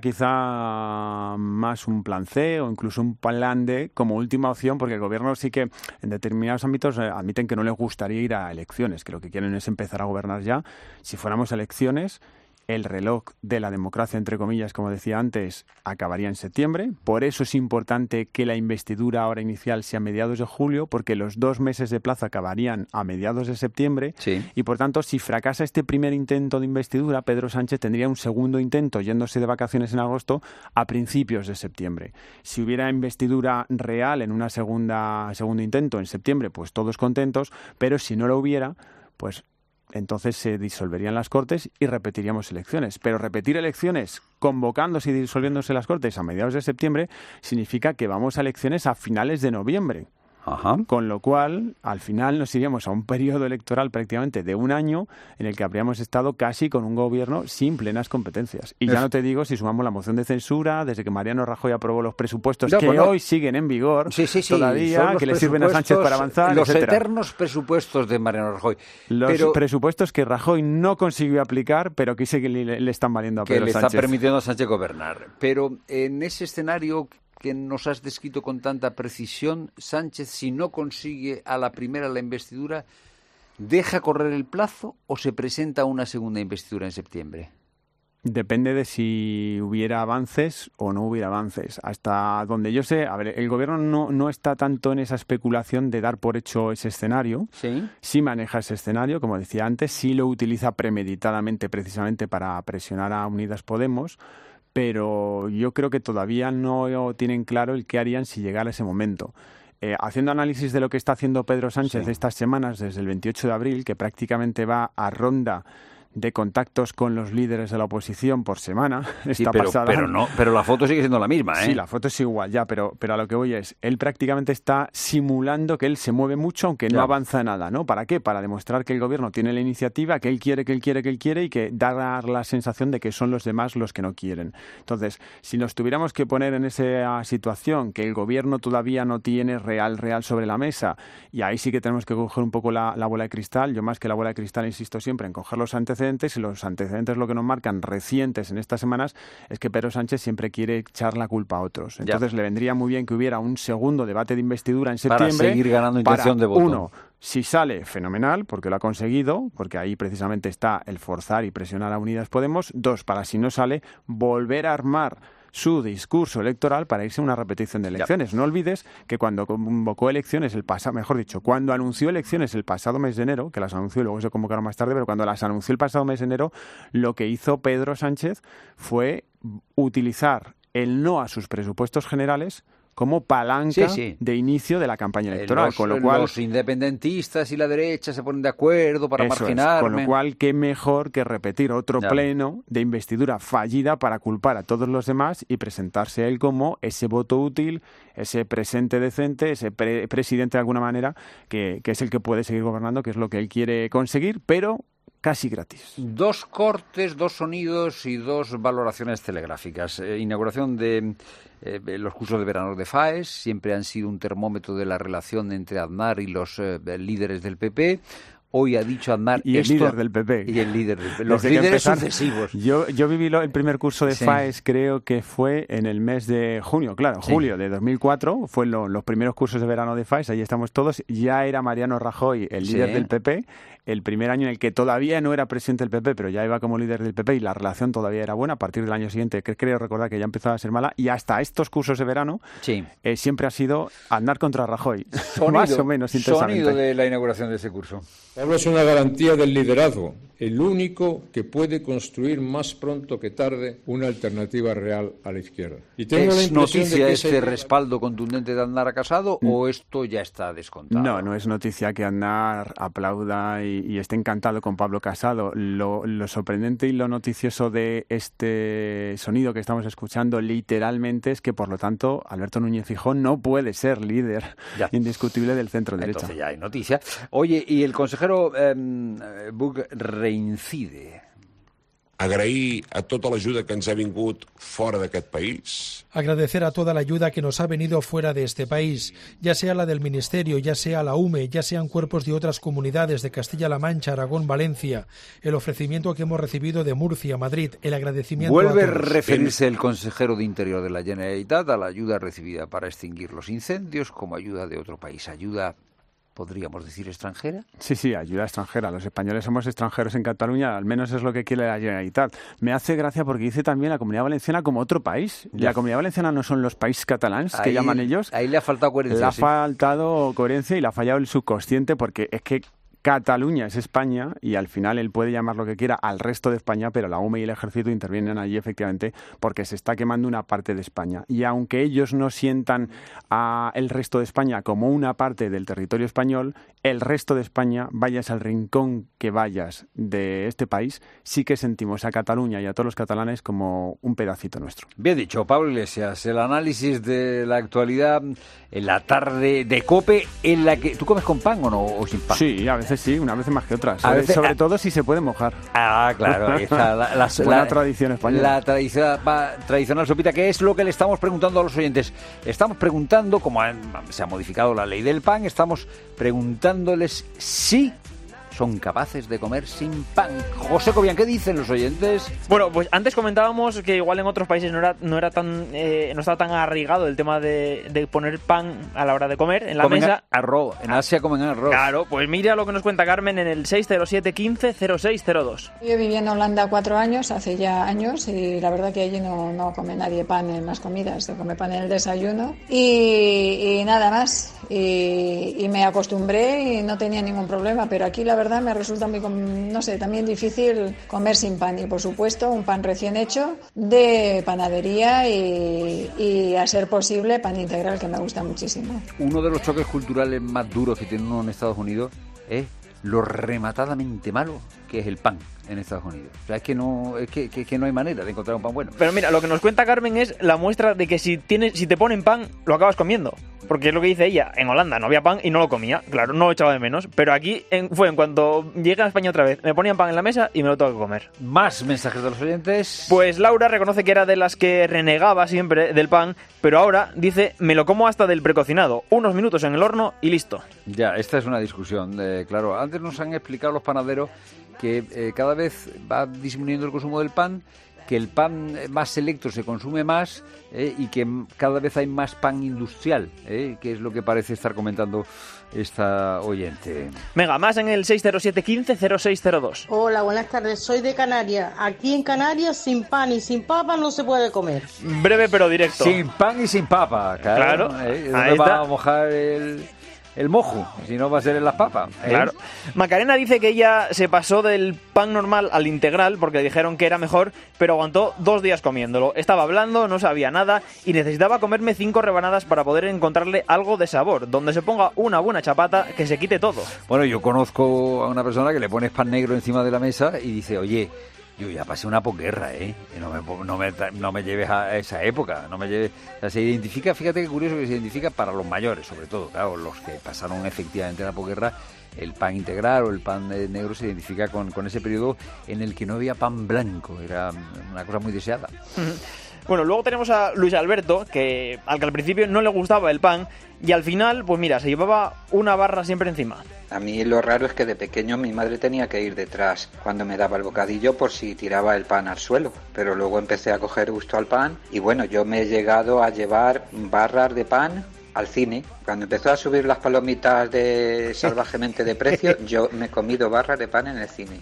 quizá más un plan C o incluso un plan D como última opción, porque el Gobierno sí que en determinados ámbitos admiten que no les gustaría ir a elecciones, que lo que quieren es empezar a gobernar ya. Si fuéramos a elecciones, el reloj de la democracia, entre comillas, como decía antes, acabaría en septiembre. Por eso es importante que la investidura ahora inicial sea a mediados de julio, porque los 2 meses de plazo acabarían a mediados de septiembre. Sí. Y, por tanto, si fracasa este primer intento de investidura, Pedro Sánchez tendría un segundo intento, yéndose de vacaciones en agosto, a principios de septiembre. Si hubiera investidura real en un segundo intento en septiembre, pues todos contentos, pero si no lo hubiera, pues entonces se disolverían las Cortes y repetiríamos elecciones. Pero repetir elecciones convocándose y disolviéndose las Cortes a mediados de septiembre significa que vamos a elecciones a finales de noviembre. Ajá. Con lo cual, al final nos iríamos a un periodo electoral prácticamente de 1 año en el que habríamos estado casi con un gobierno sin plenas competencias. Y ya no te digo si sumamos la moción de censura, desde que Mariano Rajoy aprobó los presupuestos hoy siguen en vigor todavía, que le sirven a Sánchez para avanzar, los etcétera. Eternos presupuestos de Mariano Rajoy. Los presupuestos que Rajoy no consiguió aplicar, pero que sí que le están valiendo a Pedro Sánchez. Que le está permitiendo a Sánchez gobernar. Pero en ese escenario que nos has descrito con tanta precisión, Sánchez, si no consigue a la primera la investidura, ¿deja correr el plazo o se presenta una segunda investidura en septiembre? Depende de si hubiera avances o no hubiera avances. Hasta donde yo sé, a ver, el Gobierno no está tanto en esa especulación de dar por hecho ese escenario. Sí maneja ese escenario, como decía antes, sí lo utiliza premeditadamente precisamente para presionar a Unidas Podemos, pero yo creo que todavía no tienen claro el qué harían si llegara ese momento. Haciendo análisis de lo que está haciendo Pedro Sánchez estas semanas, desde el 28 de abril, que prácticamente va a ronda de contactos con los líderes de la oposición por semana. Pero la foto sigue siendo la misma, ¿eh? Sí, la foto es igual, ya, pero a lo que voy es, él prácticamente está simulando que él se mueve mucho, aunque no avanza nada, ¿no? ¿Para qué? Para demostrar que el gobierno tiene la iniciativa, que él quiere y que dar la sensación de que son los demás los que no quieren. Entonces, si nos tuviéramos que poner en esa situación, que el gobierno todavía no tiene real sobre la mesa, y ahí sí que tenemos que coger un poco la bola de cristal. Yo más que la bola de cristal insisto siempre en coger los antecedentes, y los antecedentes lo que nos marcan recientes en estas semanas es que Pedro Sánchez siempre quiere echar la culpa a otros. Entonces le vendría muy bien que hubiera un segundo debate de investidura en septiembre para seguir ganando intención de voto. Uno, si sale, fenomenal, porque lo ha conseguido, porque ahí precisamente está el forzar y presionar a Unidas Podemos. 2, para si no sale, volver a armar su discurso electoral para irse a una repetición de elecciones. No olvides que cuando convocó elecciones cuando anunció elecciones el pasado mes de enero, que las anunció y luego se convocaron más tarde, pero cuando las anunció el pasado mes de enero, lo que hizo Pedro Sánchez fue utilizar el no a sus presupuestos generales como palanca de inicio de la campaña electoral. Con lo cual, los independentistas y la derecha se ponen de acuerdo para marginarme. Con lo cual, qué mejor que repetir otro pleno de investidura fallida para culpar a todos los demás y presentarse a él como ese voto útil, ese presente decente, ese presidente de alguna manera, que es el que puede seguir gobernando, que es lo que él quiere conseguir, pero casi gratis. 2 cortes, 2 sonidos y 2 valoraciones telegráficas. Inauguración de los cursos de verano de FAES, siempre han sido un termómetro de la relación entre Aznar y los líderes del PP. Hoy ha dicho Aznar y el líder del PP. Y el líder del PP. Los líderes sucesivos. Yo viví el primer curso de FAES, creo que fue en el mes de junio, julio de 2004. Fue los primeros cursos de verano de FAES, ahí estamos todos. Ya era Mariano Rajoy el líder del PP. El primer año en el que todavía no era presidente del PP, pero ya iba como líder del PP y la relación todavía era buena. A partir del año siguiente, creo recordar que ya empezaba a ser mala. Y hasta estos cursos de verano siempre ha sido Aznar contra Rajoy. Más o menos intensamente. Sonido de la inauguración de ese curso. Pablo es una garantía del liderazgo, el único que puede construir más pronto que tarde una alternativa real a la izquierda. Y tengo ¿Es noticia este respaldo contundente de Aznar a Casado o esto ya está descontado? No es noticia que Aznar aplauda y esté encantado con Pablo Casado. Lo sorprendente y lo noticioso de este sonido que estamos escuchando literalmente es que, por lo tanto, Alberto Núñez Feijóo no puede ser líder indiscutible del centro-derecha. Entonces ya hay noticia. Oye, y el consejero Buch reincide. Agrair a tota l'ajuda que ens ha vingut fora d'aquest país. Agradecer a toda la ayuda que nos ha venido fuera de este país, ya sea la del Ministerio, ya sea la UME, ya sean cuerpos de otras comunidades de Castilla-La Mancha, Aragón, Valencia, el ofrecimiento que hemos recibido de Murcia, Madrid, el agradecimiento Vuelve a todos. a referirse el consejero de Interior de la Generalitat a la ayuda recibida para extinguir los incendios como ayuda de otro país, ayuda, ¿podríamos decir extranjera? Sí, ayuda extranjera. Los españoles somos extranjeros en Cataluña, al menos es lo que quiere la Generalitat. Me hace gracia porque dice también la Comunidad Valenciana como otro país. La Comunidad Valenciana no son los países catalans que llaman ellos. Ahí le ha faltado coherencia. Le ha faltado coherencia y le ha fallado el subconsciente porque es que Cataluña es España y al final él puede llamar lo que quiera al resto de España, pero la UME y el Ejército intervienen allí efectivamente porque se está quemando una parte de España. Y aunque ellos no sientan a el resto de España como una parte del territorio español, el resto de España, vayas al rincón que vayas de este país, sí que sentimos a Cataluña y a todos los catalanes como un pedacito nuestro. Bien dicho, Pablo Iglesias, el análisis de la actualidad en la tarde de COPE, en la que... ¿Tú comes con pan o no? ¿O sin pan? Sí, a veces sí, unas veces más que otras. Sobre todo si se puede mojar. Claro, ahí está la tradición española. La tradicional sopita, que es lo que le estamos preguntando a los oyentes. Estamos preguntando, como se ha modificado la ley del pan, estamos preguntándoles si son capaces de comer sin pan. José Cobian, ¿qué dicen los oyentes? Bueno, pues antes comentábamos que igual en otros países no estaba tan arraigado el tema de poner pan a la hora de comer en la mesa. Arroz, en Asia comen arroz. Claro, pues mira lo que nos cuenta Carmen en el 607 15 0602. Yo viví en Holanda 4 años, hace ya años, y la verdad que allí no come nadie pan en las comidas, se come pan en el desayuno y nada más. Y me acostumbré y no tenía ningún problema, pero aquí la verdad me resulta muy, también difícil comer sin pan. Y por supuesto un pan recién hecho de panadería y a ser posible pan integral, que me gusta muchísimo. Uno de los choques culturales más duros que tiene uno en Estados Unidos es lo rematadamente malo que es el pan en Estados Unidos. O sea, es que no hay manera de encontrar un pan bueno. Pero mira, lo que nos cuenta Carmen es la muestra de que si te ponen pan, lo acabas comiendo. Porque es lo que dice ella, en Holanda no había pan y no lo comía, claro, no lo echaba de menos. Pero aquí fue en cuanto llegué a España otra vez, me ponían pan en la mesa y me lo tengo que comer. Más mensajes de los oyentes. Pues Laura reconoce que era de las que renegaba siempre del pan, pero ahora dice, me lo como hasta del precocinado, unos minutos en el horno y listo. Ya, esta es una discusión, claro. Antes nos han explicado los panaderos que cada vez va disminuyendo el consumo del pan, que el pan más selecto se consume más y que cada vez hay más pan industrial, que es lo que parece estar comentando esta oyente. Venga, más en el 607 15 0602. Hola, buenas tardes, soy de Canarias. Aquí en Canarias sin pan y sin papa no se puede comer. Breve pero directo. Sin pan y sin papa, claro. Ahí va a mojar el el mojo, si no va a ser en las papas. Claro. Macarena dice que ella se pasó del pan normal al integral porque le dijeron que era mejor, pero aguantó 2 días comiéndolo. Estaba hablando, no sabía nada y necesitaba comerme 5 rebanadas para poder encontrarle algo de sabor. Donde se ponga una buena chapata, que se quite todo. Bueno, yo conozco a una persona que le pones pan negro encima de la mesa y dice, oye, yo ya pasé una posguerra, no me lleves a esa época, no me lleves... O sea, se identifica, fíjate qué curioso que se identifica para los mayores, sobre todo, claro, los que pasaron efectivamente la posguerra, el pan integral o el pan negro se identifica con ese periodo en el que no había pan blanco, era una cosa muy deseada. Bueno, luego tenemos a Luis Alberto, al que al principio no le gustaba el pan, y al final, pues mira, se llevaba una barra siempre encima. A mí lo raro es que de pequeño mi madre tenía que ir detrás cuando me daba el bocadillo por si tiraba el pan al suelo, pero luego empecé a coger gusto al pan y bueno, yo me he llegado a llevar barras de pan al cine. Cuando empezó a subir las palomitas salvajemente de precio, yo me he comido barras de pan en el cine.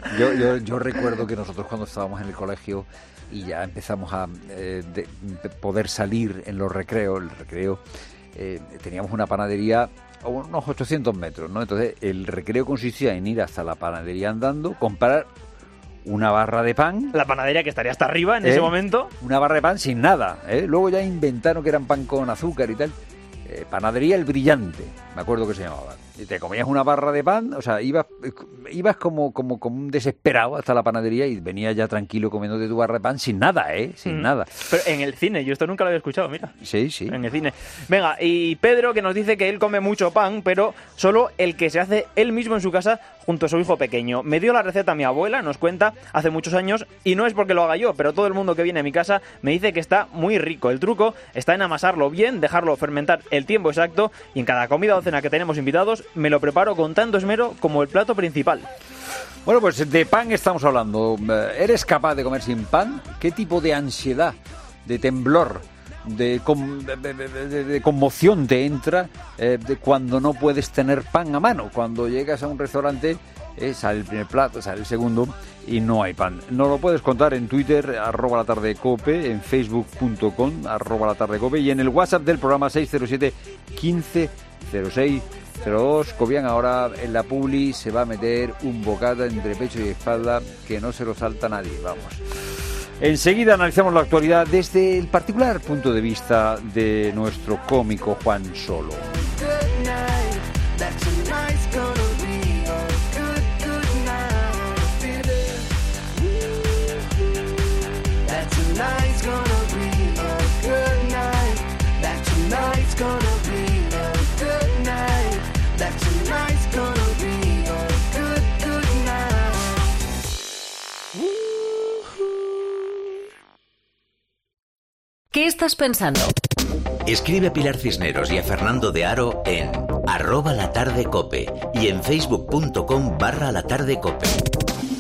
Yo recuerdo que nosotros cuando estábamos en el colegio y ya empezamos a poder salir en los recreos, teníamos una panadería a unos 800 metros, ¿no? Entonces el recreo consistía en ir hasta la panadería andando, comprar una barra de pan. La panadería que estaría hasta arriba en ese momento. Una barra de pan sin nada, ¿eh? Luego ya inventaron que eran pan con azúcar y tal. Panadería El Brillante, me acuerdo que se llamaba. Y te comías una barra de pan, o sea, ibas como un desesperado hasta la panadería y venías ya tranquilo comiéndote tu barra de pan sin nada, sin nada. Pero en el cine, yo esto nunca lo había escuchado, mira. Sí. En el cine. Venga, y Pedro, que nos dice que él come mucho pan, pero solo el que se hace él mismo en su casa junto a su hijo pequeño. Me dio la receta mi abuela, nos cuenta, hace muchos años, y no es porque lo haga yo, pero todo el mundo que viene a mi casa me dice que está muy rico. El truco está en amasarlo bien, dejarlo fermentar el tiempo exacto, y en cada comida o cena que tenemos invitados, me lo preparo con tanto esmero como el plato principal. Bueno, pues de pan estamos hablando. ¿Eres capaz de comer sin pan? ¿Qué tipo de ansiedad, de temblor, de conmoción te entra de cuando no puedes tener pan a mano? Cuando llegas a un restaurante, sale el primer plato, sale el segundo y no hay pan. Nos lo puedes contar en Twitter, @latardecope, en facebook.com, @latardecope y en el WhatsApp del programa 607 15 06 02. Cobian ahora en la publi se va a meter un bocata entre pecho y espalda que no se lo salta nadie, vamos. Enseguida analizamos la actualidad desde el particular punto de vista de nuestro cómico Juan Solo. ¿Qué estás pensando? Escribe a Pilar Cisneros y a Fernando de Aro en @latardecope y en facebook.com/latardecope.